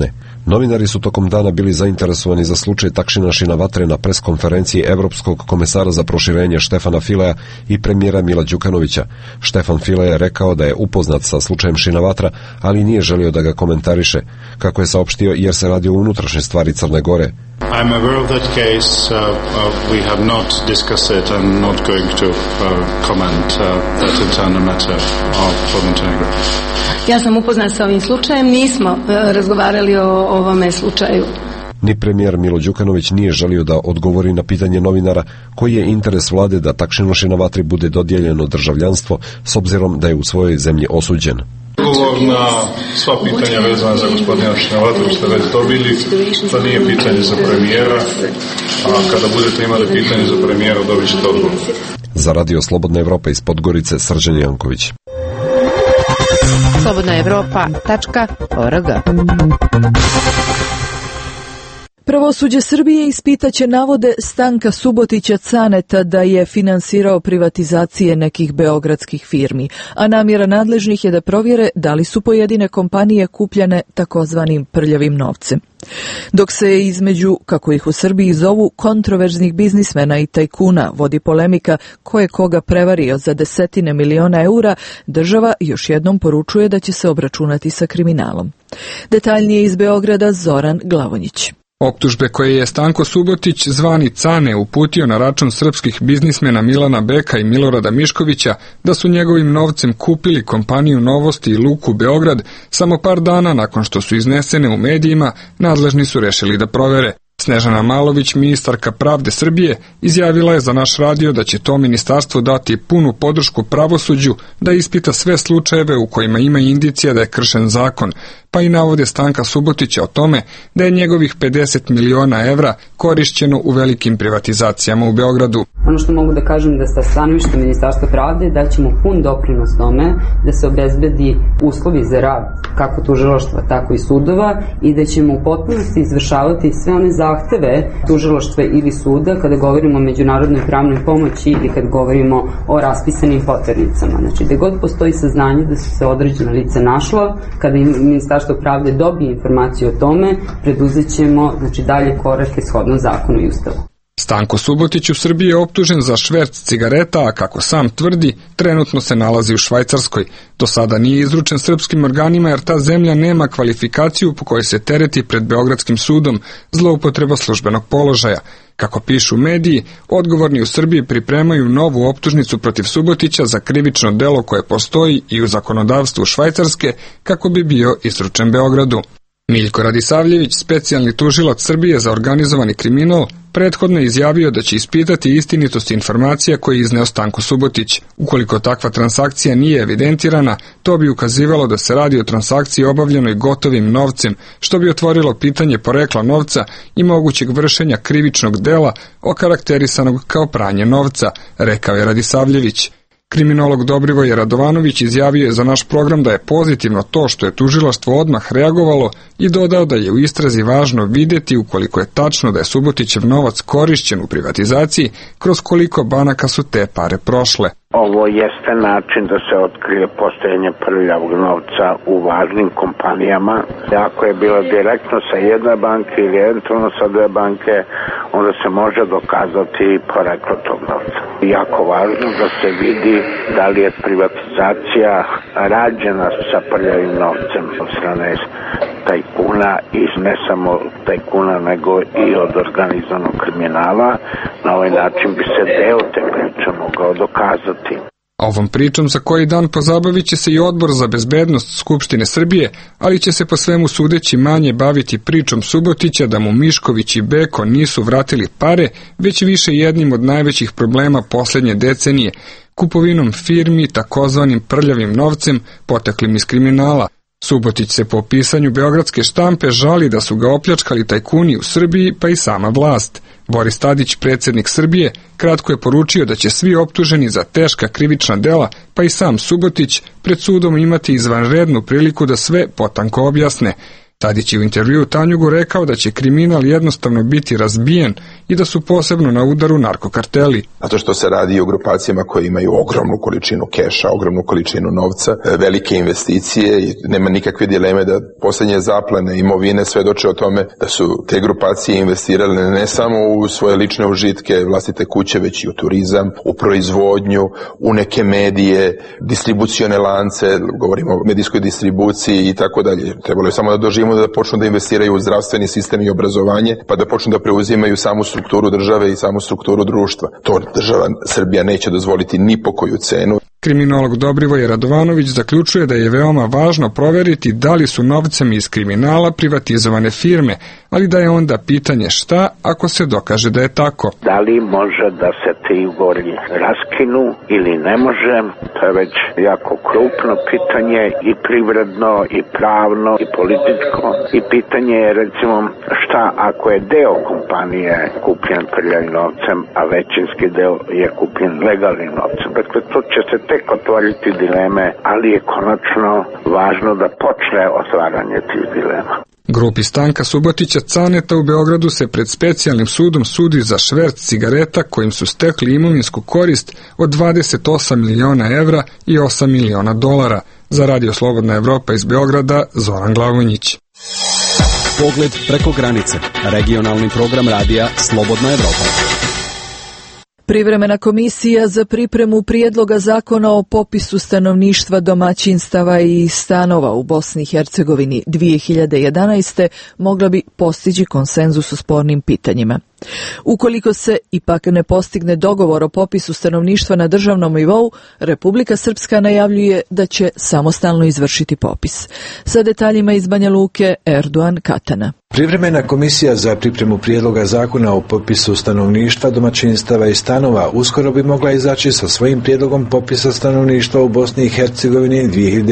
Novinari su tokom dana bili zainteresovani za slučaj takšina šina vatre na preskonferenciji Evropskog komesara za proširenje Štefana Fileja i premijera Mila Đukanovića. Štefan File je rekao da je upoznat sa slučajem šina vatra, ali nije želio da ga komentariše. Kako je saopštio, jer se radi o unutrašnje stvari Crne Gore. I'm aware of that case. We have not discussed it and not going to comment that internal matter of Montenegro. Ja sam upoznat sa ovim slučajem, nismo razgovarali o ovome slučaju. Ni premijer Milo Đukanović nije želio da odgovori na pitanje novinara koji je interes vlade da takšinu šina vatri bude dodijeljeno državljanstvo s obzirom da je u svojoj zemlji osuđen. Odgovor na sva pitanja vezana za gospodina Šinavatru ste već dobili, to nije pitanje za premijera, a kada budete imali pitanje za premijera dobit ćete odgovor. Za Radio Slobodna Evropa iz Podgorice, Srđan Janković. slobodnaevropa.org. Pravosuđe Srbije ispitaće navode Stanka Subotića Caneta da je finansirao privatizacije nekih beogradskih firmi, a namjera nadležnih je da provjere da li su pojedine kompanije kupljane takozvanim prljavim novcem. Dok se između, kako ih u Srbiji zovu, kontroverznih biznismena i tajkuna vodi polemika ko je koga prevario za desetine miliona eura, država još jednom poručuje da će se obračunati sa kriminalom. Detaljnije iz Beograda Zoran Glavonjić. Optužbe koje je Stanko Subotić, zvani Cane, uputio na račun srpskih biznismena Milana Beka i Milorada Miškovića da su njegovim novcem kupili kompaniju Novosti i Luku Beograd, samo par dana nakon što su iznesene u medijima, nadležni su rešili da provere. Snežana Malović, ministarka pravde Srbije, izjavila je za naš radio da će to ministarstvo dati punu podršku pravosuđu da ispita sve slučajeve u kojima ima indicija da je kršen zakon, pa i navode Stanka Subotića o tome da je njegovih 50 miliona evra korišćeno u velikim privatizacijama u Beogradu. Ono što mogu da kažem da sa stanovišta Ministarstva pravde da ćemo pun doprinos tome da se obezbedi uslovi za rad kako tužilaštva, tako i sudova i da ćemo u potpunosti izvršavati sve one zahteve tužilaštva ili suda kada govorimo o međunarodnoj pravnoj pomoći i kad govorimo o raspisanim poternicama. Znači, da god postoji saznanje da su se određena lica našla, kada im Ministarstvo pravde dobije informaciju o tome, preduzet ćemo dalje korake shodno zakonu i ustavu. Stanko Subotić u Srbiji je optužen za šverc cigareta, a kako sam tvrdi, trenutno se nalazi u Švajcarskoj. Do sada nije izručen srpskim organima jer ta zemlja nema kvalifikaciju po kojoj se tereti pred Beogradskim sudom zloupotreba službenog položaja. Kako pišu mediji, odgovorni u Srbiji pripremaju novu optužnicu protiv Subotića za krivično delo koje postoji i u zakonodavstvu Švajcarske kako bi bio izručen Beogradu. Miljko Radisavljević, specijalni tužilac Srbije za organizovani kriminal, prethodno je izjavio da će ispitati istinitost informacija koje je izneo Stanko Subotić. Ukoliko takva transakcija nije evidentirana, to bi ukazivalo da se radi o transakciji obavljenoj gotovim novcem, što bi otvorilo pitanje porekla novca i mogućeg vršenja krivičnog dela okarakterisanog kao pranje novca, rekao je Radisavljević. Kriminolog Dobrivoje Radovanović izjavio je za naš program da je pozitivno to što je tužilaštvo odmah reagovalo i dodao da je u istrazi važno vidjeti ukoliko je tačno da je Subotićev novac korišćen u privatizaciji, kroz koliko banaka su te pare prošle. Ovo jeste način da se otkrije postojanje prljavog novca u važnim kompanijama. Ako je bilo direktno sa jedne banke ili eventualno sa dve banke, onda se može dokazati poreklo tog novca. Jako važno da se vidi da li je privatizacija rađena sa prljavim novcem od strane tajkuna i ne samo tajkuna nego i od organizovanog kriminala. Na ovaj način bi se deo te priče mogao dokazati. Ovom pričom za koji dan pozabavit će se i Odbor za bezbednost Skupštine Srbije, ali će se po svemu sudeći manje baviti pričom Subotića da mu Mišković i Beko nisu vratili pare, već više jednim od najvećih problema posljednje decenije, kupovinom firmi takozvanim prljavim novcem poteklim iz kriminala. Subotić se po opisanju beogradske štampe žali da su ga opljačkali tajkuni u Srbiji, pa i sama vlast. Boris Tadić, predsjednik Srbije, kratko je poručio da će svi optuženi za teška krivična dela, pa i sam Subotić, pred sudom imati izvanrednu priliku da sve potanko objasne. Tadić je u intervjuu Tanjugu rekao da će kriminal jednostavno biti razbijen i da su posebno na udaru narkokarteli. Zato što se radi o grupacijama koje imaju ogromnu količinu keša, ogromnu količinu novca, velike investicije i nema nikakve dileme da posljednje zaplene imovine svedoče o tome da su te grupacije investirale ne samo u svoje lične užitke, vlastite kuće, već i u turizam, u proizvodnju, u neke medije, distribucione lance, govorimo o medijskoj distribuciji i tako dalje. Trebalo je samo da doživimo da počnu da investiraju u zdravstveni sistem i obrazovanje, pa da počnu da preuzimaju samu strukturu države i samu strukturu društva. To država Srbija neće dozvoliti ni po koju cenu. Kriminolog Dobrivoje Radovanović zaključuje da je veoma važno proveriti da li su novcem iz kriminala privatizovane firme, ali da je onda pitanje šta ako se dokaže da je tako. Da li može da se ti ugovori raskinu ili ne može, to je već jako krupno pitanje i privredno i pravno i političko i pitanje je recimo šta ako je deo kompanije kupljen prljavim novcem, a većinski deo je kupljen legalnim novcem. Dakle, to će se tek otvoriti dileme, ali je konačno važno da počne otvaranje tih dilema. Grupi Stanka Subotića Caneta u Beogradu se pred specijalnim sudom sudi za šverc cigareta kojim su stekli imovinsku korist od 28 miliona evra i 8 miliona dolara. Za Radio Slobodna Evropa iz Beograda, Zoran Glavonjić. Pogled preko granice. Regionalni program radija Slobodna Evropa. Privremena komisija za pripremu prijedloga zakona o popisu stanovništva, domaćinstava i stanova u Bosni i Hercegovini 2011. mogla bi postići konsenzus u spornim pitanjima. Ukoliko se ipak ne postigne dogovor o popisu stanovništva na državnom nivou, Republika Srpska najavljuje da će samostalno izvršiti popis. Sa detaljima iz Banja Luke, Erdogan Katana. Privremena komisija za pripremu prijedloga zakona o popisu stanovništva, domaćinstava i stanova uskoro bi mogla izaći sa svojim prijedlogom popisa stanovništva u Bosni i Hercegovini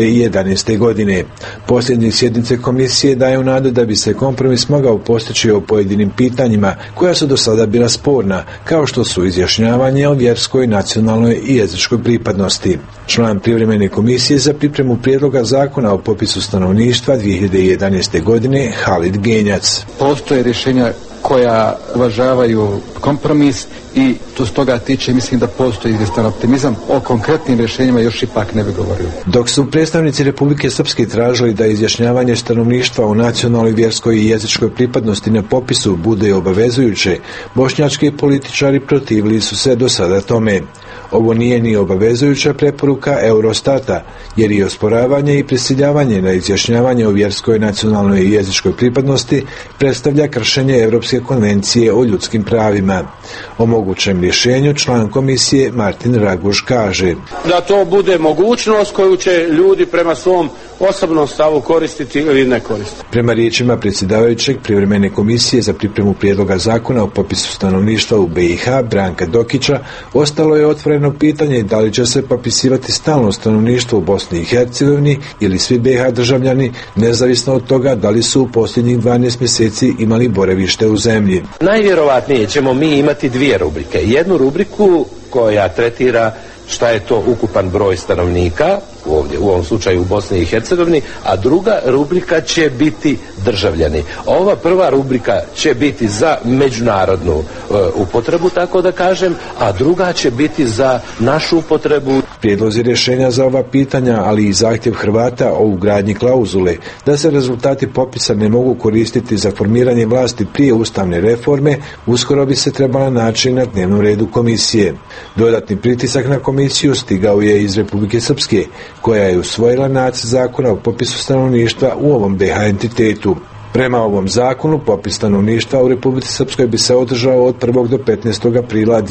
2011. godine. Posljednje sjednice komisije daju nadu da bi se kompromis mogao postići o pojedinim pitanjima koja su do sada bila sporna, kao što su izjašnjavanje o vjerskoj, nacionalnoj i jezičkoj pripadnosti. Član privremene komisije za pripremu prijedloga zakona o popisu stanovništva 2011. godine Halid Genjac. Postoje rješenja koja uvažavaju kompromis i to s toga tiče mislim da postoji izvjestan optimizam. O konkretnim rješenjima još ipak ne bi govorio. Dok su predstavnici Republike Srpske tražili da izjašnjavanje stanovništva o nacionalnoj, vjerskoj i jezičkoj pripadnosti na popisu bude obavezujuće, bošnjački političari protivili su se do sada tome. Ovo nije ni obavezujuća preporuka Eurostata, jer i osporavanje i prisiljavanje na izjašnjavanje o vjerskoj, nacionalnoj i jezičkoj pripadnosti predstavlja kršenje Europske konvencije o ljudskim pravima. O mogućem rješenju član komisije Martin Raguš kaže da to bude mogućnost koju će ljudi prema svom osobnom stavu koristiti ili ne koristiti. Prema riječima predsjedavajućeg privremene komisije za pripremu prijedloga zakona o popisu stanovništva u BiH Branka Dokića, ostalo je otvoreno pitanje da li će se popisivati stalno stanovništvo u Bosni i Hercegovini ili svi BiH državljani, nezavisno od toga da li su u posljednjih 12 mjeseci imali boravište u zemlji. Najvjerovatnije ćemo mi imati dvije rubrike. Jednu rubriku koja tretira šta je to ukupan broj stanovnika, ovdje u ovom slučaju u Bosni i Hercegovini, a druga rubrika će biti državljani. Ova prva rubrika će biti za međunarodnu upotrebu, tako da kažem, a druga će biti za našu upotrebu. Prijedlozi rješenja za ova pitanja, ali i zahtjev Hrvata o ugradnji klauzule da se rezultati popisa ne mogu koristiti za formiranje vlasti prije ustavne reforme, uskoro bi se trebala naći na dnevnom redu komisije. Dodatni pritisak na komisiju stigao je iz Republike Srpske, koja je usvojila nacrt zakona o popisu stanovništva u ovom BiH entitetu. Prema ovom zakonu, popis stanovništva u Republici Srpskoj bi se održao od 1. do 15. aprila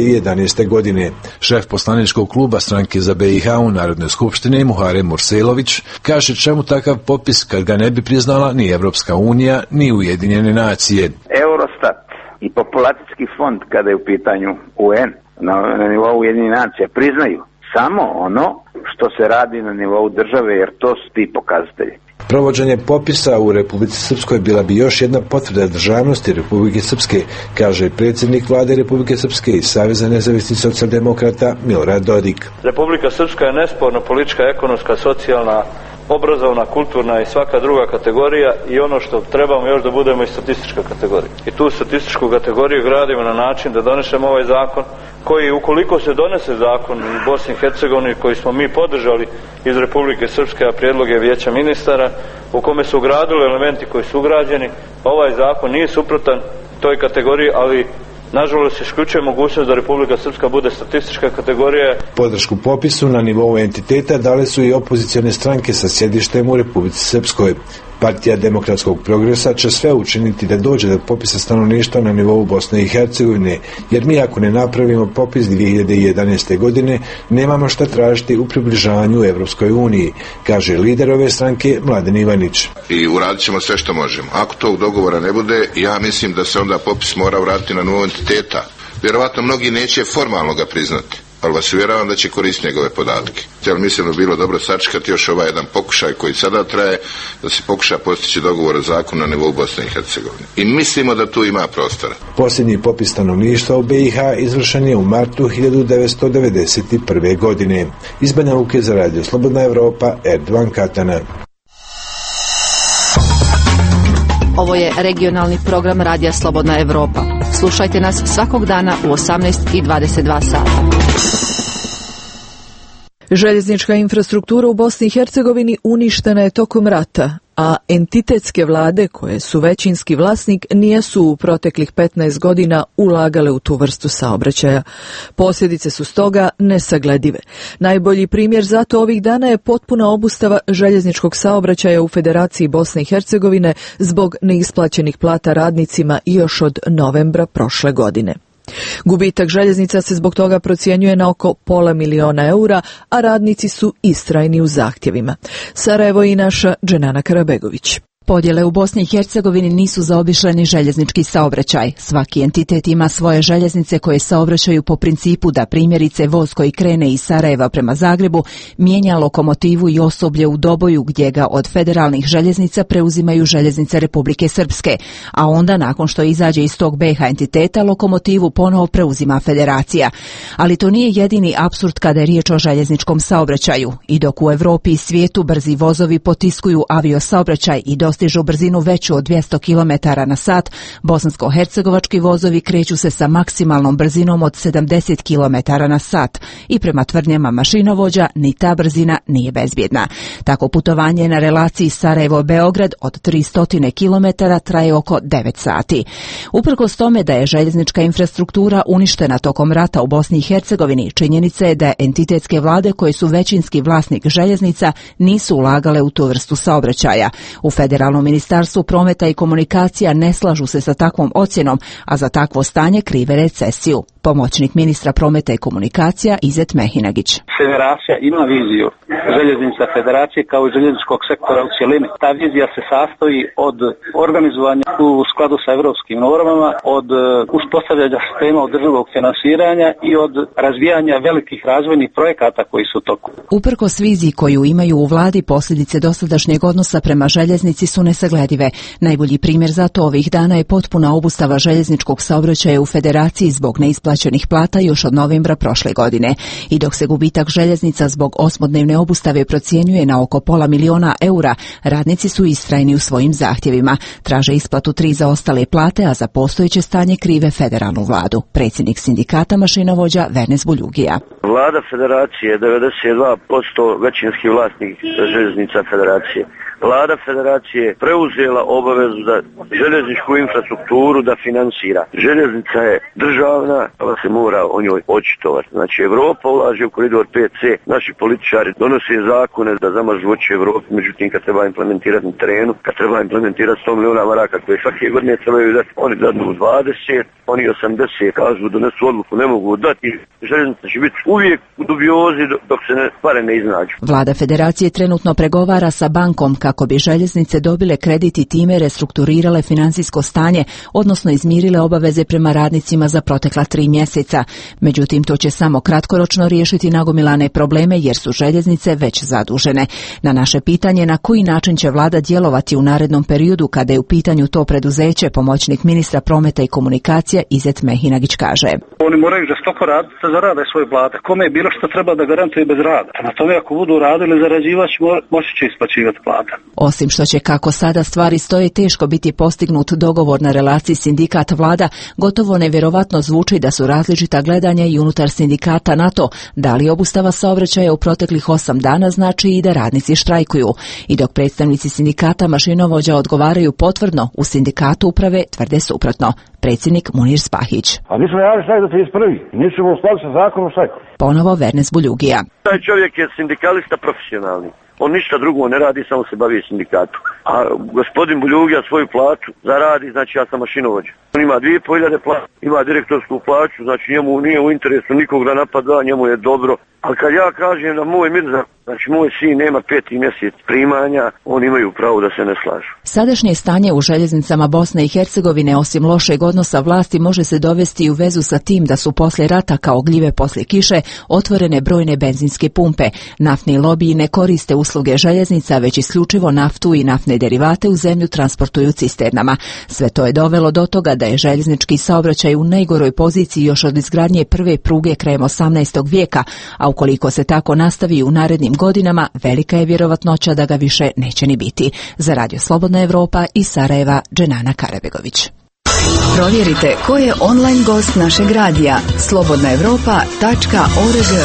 2011. godine. Šef poslaničkog kluba Stranke za BiH u Narodnoj skupštini Muharem Murselović kaže čemu takav popis kad ga ne bi priznala ni Evropska unija ni Ujedinjene nacije. Eurostat i populacijski fond kada je u pitanju UN na nivou Ujedinjenih nacija priznaju samo ono što se radi na nivou države, jer to su ti pokazatelji. Provođenje popisa u Republici Srpskoj bila bi još jedna potvrda državnosti Republike Srpske, kaže predsjednik vlade Republike Srpske i Saveza nezavisnih socijaldemokrata Milorad Dodik. Republika Srpska je nesporno politička, ekonomska, socijalna obrazovna, kulturna i svaka druga kategorija i ono što trebamo još da budemo i statistička kategorija. I tu statističku kategoriju gradimo na način da donesemo ovaj zakon koji, ukoliko se donese zakon u Bosni i Hercegovini koji smo mi podržali iz Republike Srpske, a prijedlog je Vijeća ministara, u kome su ugradili elementi koji su ugrađeni, ovaj zakon nije suprotan toj kategoriji, ali nažalost isključuje mogućnost da Republika Srpska bude statistička kategorija. Podršku popisu na nivou entiteta dale su i opozicione stranke sa sjedištem u Republici Srpskoj. Partija demokratskog progresa će sve učiniti da dođe do popisa stanovništva na nivou Bosne i Hercegovine, jer mi ako ne napravimo popis 2011. godine, nemamo šta tražiti u približavanju Evropskoj uniji, kaže lider ove stranke Mladen Ivanić. I uradit ćemo sve što možemo. Ako tog dogovora ne bude, ja mislim da se onda popis mora vratiti na nivou entiteta. Vjerovatno mnogi neće formalno ga priznati, ali vas uvjeravam da će koristiti njegove podatke. Ali mislim da bi bilo dobro sačekati još ovaj jedan pokušaj koji sada traje, da se pokuša postići dogovor o zakonu na nivou Bosne i Hercegovine. I mislimo da tu ima prostora. Posljednji popis stanovništva u BiH izvršen je u martu 1991. godine. Iz Banja Luke za Radio Slobodna Evropa, Erdovan Katana. Ovo je regionalni program Radija Slobodna Evropa. Slušajte nas svakog dana u 18:22 sata. Željeznička infrastruktura u Bosni i Hercegovini uništena je tokom rata, a entitetske vlade, koje su većinski vlasnik, nisu u proteklih 15 godina ulagale u tu vrstu saobraćaja. Posljedice su stoga nesagledive. Najbolji primjer zato ovih dana je potpuna obustava željezničkog saobraćaja u Federaciji Bosne i Hercegovine zbog neisplaćenih plata radnicima još od novembra prošle godine. Gubitak željeznica se zbog toga procjenjuje na oko $500 000, a radnici su istrajni u zahtjevima. Sarajevo i naša Dženana Karabegović. Podjele u Bosni i Hercegovini nisu zaobišle ni željeznički saobraćaj. Svaki entitet ima svoje željeznice koje saobraćaju po principu da primjerice voz koji krene iz Sarajeva prema Zagrebu mijenja lokomotivu i osoblje u Doboju gdje ga od federalnih željeznica preuzimaju željeznice Republike Srpske, a onda nakon što izađe iz tog BiH entiteta lokomotivu ponovo preuzima federacija. Ali to nije jedini apsurd kada je riječ o željezničkom saobraćaju. I dok u Europi i svijetu brzi vozovi potiskuju aviosaobraćaj i dostižu brzinu veću od 200 km na sat, bosansko-hercegovački vozovi kreću se sa maksimalnom brzinom od 70 km na sat i prema tvrdnjama mašinovođa ni ta brzina nije bezbjedna. Tako putovanje na relaciji Sarajevo-Beograd od 300 km traje oko 9 sati. Uprkos tome da je željeznička infrastruktura uništena tokom rata u Bosni i Hercegovini, činjenica je da entitetske vlade koje su većinski vlasnik željeznica nisu ulagale u tu vrstu saobraćaja. U Federalnom ministarstvu prometa i komunikacija ne slažu se sa takvom ocjenom, a za takvo stanje krive recesiju. Pomoćnik ministra prometa i komunikacija Izet Mehinagić. Federacija ima viziju željeznica federacije kao i željezničkog sektora u cjelini. Ta vizija se sastoji od organizovanja u skladu sa europskim normama, od uspostavljanja sistema održivog finansiranja i od razvijanja velikih razvojnih projekata koji su u toku. Uprkos viziji koju imaju u vladi, posljedice dosadašnjeg odnosa prema željeznici su nesagledive. Najbolji primjer za to ovih dana je potpuna obustava željezničkog saobraćaja u federaciji zbog neisplaćenih plata još od novembra prošle godine. I dok se gubitak željeznica zbog osmodnevne obustave procjenjuje na oko $500 000, radnici su istrajni u svojim zahtjevima. Traže isplatu 3 zaostale plate, a za postojeće stanje krive federalnu vladu. Predsjednik sindikata mašinovođa Vernes Buljugija. Vlada federacije je 92% većinski vlasnik željeznica federacije. Vlada federacije je preuzela obavezu da željezničku infrastrukturu da finansira. Željeznica je državna, pa se mora o njoj očitovati. Znači, Evropa ulaže u koridor 5C, naši političari donose zakone da zamažu oči Evropi, međutim kad treba implementirati na terenu, kad treba implementirati 100 milijuna maraka koje svake godine trebaju dati, oni dadnu 20, oni 80, kažu donesu odluku, ne mogu dati. Željeznica će biti uvijek u dubiozi dok se pare ne iznađu. Vlada federacije trenutno pregovara sa bankom kako bi željeznice dobile kredit i time restrukturirale financijsko stanje, odnosno izmirile obaveze prema radnicima za protekla 3 mjeseca. Međutim, to će samo kratkoročno riješiti nagomilane probleme jer su željeznice već zadužene. Na naše pitanje na koji način će vlada djelovati u narednom periodu kada je u pitanju to preduzeće, pomoćnik ministra prometa i komunikacija Izet Mehinagić kaže. Oni moraju žestoko raditi da zarade svoje plate. Kome je bilo što treba da garantuje bez rada. Na tome ako budu radili zarađivač moći će isplaćivati plate. Osim što će kako sada stvari stoje teško biti postignut dogovor na relaciji sindikat vlada, gotovo nevjerovatno zvuči da su različita gledanja i unutar sindikata na to da li obustava saobraćaja u proteklih 8 dana znači i da radnici štrajkuju. I dok predstavnici sindikata mašinovođa odgovaraju potvrdno, u sindikatu uprave tvrde suprotno. Predsjednik Munir Spahić. A mi smo javili štrajk do 31. Nisu u skladu sa zakonom štrajku. Ponovo Vernes Buljugija. Taj čovjek je sindikalista profesionalni. On ništa drugo ne radi, samo se bavi sindikatu. A gospodin Buljugija svoju plaću zaradi, znači ja sam mašinovođa. On ima 2.500 plaću, ima direktorsku plaću, znači njemu nije u interesu nikog da napada, njemu je dobro. Ali kad ja kažem da moj Mirza, znači moj sin nema 5. mjesec primanja, oni imaju pravo da se ne slažu. Sadašnje stanje u željeznicama Bosne i Hercegovine, osim lošeg odnosa vlasti, može se dovesti u vezu sa tim da su poslije rata kao gljive poslije kiše otvorene brojne benzinske pumpe. Naftni lobiji ne koriste usluge željeznica, već isključivo naftu i naftne derivate u zemlju transportuju cisternama. Sve to je dovelo do toga da je željeznički saobraćaj u najgoroj poziciji još od izgradnje prve pruge krajem 18. vijeka, a ukoliko se tako nastavi u narednim godinama, velika je vjerovatnoća da ga više neće ni biti. Za Radio Slobodna Evropa iz Sarajeva, Dženana Karabegović. Provjerite ko je online gost našeg radija slobodnaevropa.org.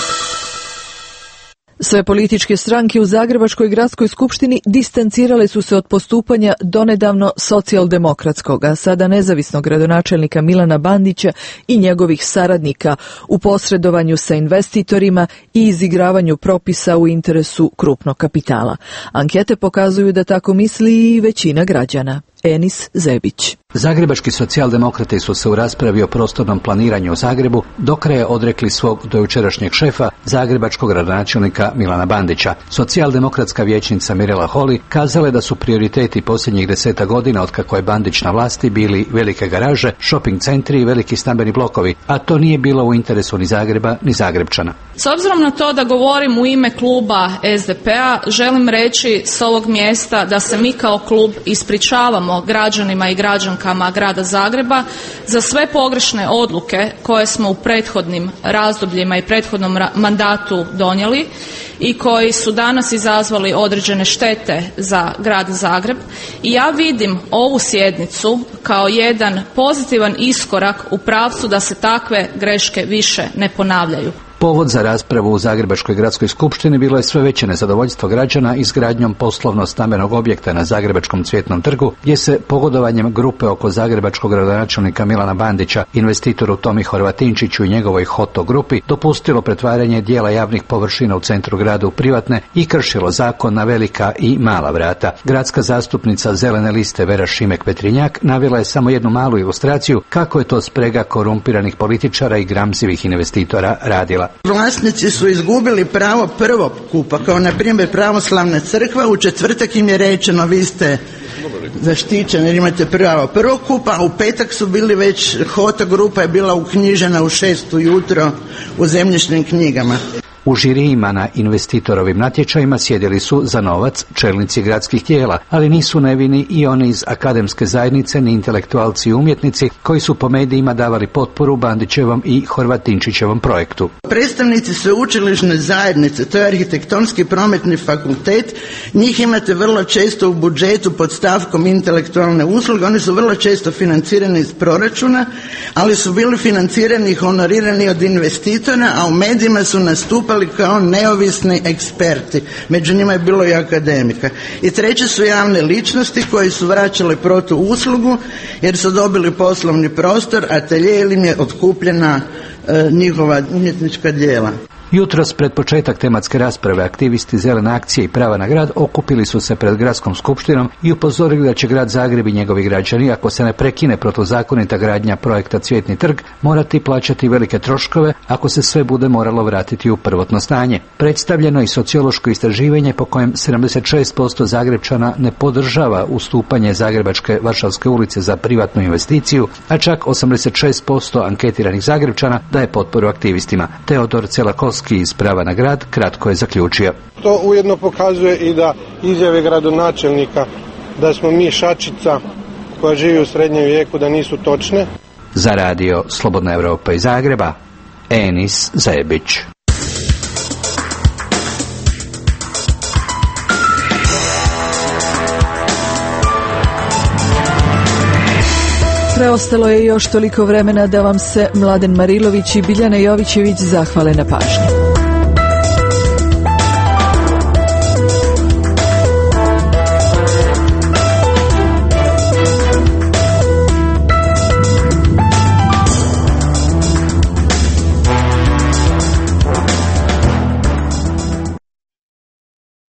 Sve političke stranke u Zagrebačkoj gradskoj skupštini distancirale su se od postupanja donedavno socijaldemokratskog, a sada nezavisnog gradonačelnika Milana Bandića i njegovih saradnika u posredovanju sa investitorima i izigravanju propisa u interesu krupnog kapitala. Ankete pokazuju da tako misli i većina građana. Enis Zebić. Zagrebački socijaldemokrati su se u raspravi o prostornom planiranju u Zagrebu do kraja odrekli svog dojučerašnjeg šefa, zagrebačkog gradonačelnika Milana Bandića. Socijaldemokratska vijećnica Mirela Holy kazala je da su prioriteti posljednjih 10 godina od kako je Bandić na vlasti bili velike garaže, shopping centri i veliki stambeni blokovi, a to nije bilo u interesu ni Zagreba ni Zagrebčana. S obzirom na to da govorim u ime kluba SDP-a, želim reći s ovog mjesta da se mi kao klub ispričavamo građanima i građankama grada Zagreba za sve pogrešne odluke koje smo u prethodnim razdobljima i prethodnom mandatu donijeli i koji su danas izazvali određene štete za grad Zagreb. I ja vidim ovu sjednicu kao jedan pozitivan iskorak u pravcu da se takve greške više ne ponavljaju. Povod za raspravu u Zagrebačkoj gradskoj skupštini bilo je sve veće nezadovoljstvo građana izgradnjom poslovno-stambenog objekta na Zagrebačkom Cvjetnom trgu, gdje se pogodovanjem grupe oko zagrebačkog gradonačelnika Milana Bandića, investitoru Tomi Horvatinčiću i njegovoj Hoto grupi dopustilo pretvaranje dijela javnih površina u centru grada u privatne i kršilo zakon na velika i mala vrata. Gradska zastupnica Zelene liste Vera Šimek-Petrinjak navela je samo jednu malu ilustraciju kako je to sprega korumpiranih političara i gramzivih investitora radila. Vlasnici su izgubili pravo prvokupa, kao na primjer Pravoslavna crkva. U četvrtak im je rečeno vi ste zaštićeni jer imate pravo prvokupa, a u petak su bili već, Hoto grupa je bila uknjižena u 6 ujutro u zemljišnim knjigama. U žirijima na investitorovim natječajima sjedili su za novac čelnici gradskih tijela, ali nisu nevini i oni iz akademske zajednice ni intelektualci i umjetnici koji su po medijima davali potporu Bandićevom i Horvatinčićevom projektu. Predstavnici sveučilišne zajednice, to je Arhitektonski prometni fakultet, njih imate vrlo često u budžetu pod stavkom intelektualne usluge, oni su vrlo često financirani iz proračuna, ali su bili financirani i honorirani od investitora, a u medijima su nastupali kao neovisni eksperti. Među njima je bilo i akademika. I treće su javne ličnosti koji su vraćale protuuslugu jer su dobili poslovni prostor, atelje im je otkupljena njihova umjetnička djela. Jutros, pred početak tematske rasprave, aktivisti Zelene akcije i prava na grad okupili su se pred gradskom skupštinom i upozorili da će grad Zagreb i njegovi građani, ako se ne prekine protuzakonita gradnja projekta Cvjetni trg, morati plaćati velike troškove ako se sve bude moralo vratiti u prvotno stanje. Predstavljeno i sociološko istraživanje po kojem 76% Zagrebčana ne podržava ustupanje Zagrebačke Varšavske ulice za privatnu investiciju, a čak 86% anketiranih Zagrebčana daje potporu aktivistima. Teodor Celakovski iz Prava na grad kratko je zaključio. To ujedno pokazuje i da izjave gradonačelnika da smo mi šačica koja živi u srednjem vijeku da nisu točne. Za radio Slobodna Evropa iz Zagreba, Enis Zebić. Preostalo je još toliko vremena da vam se Mladen Marilović i Biljana Jovićević zahvale na pažnji.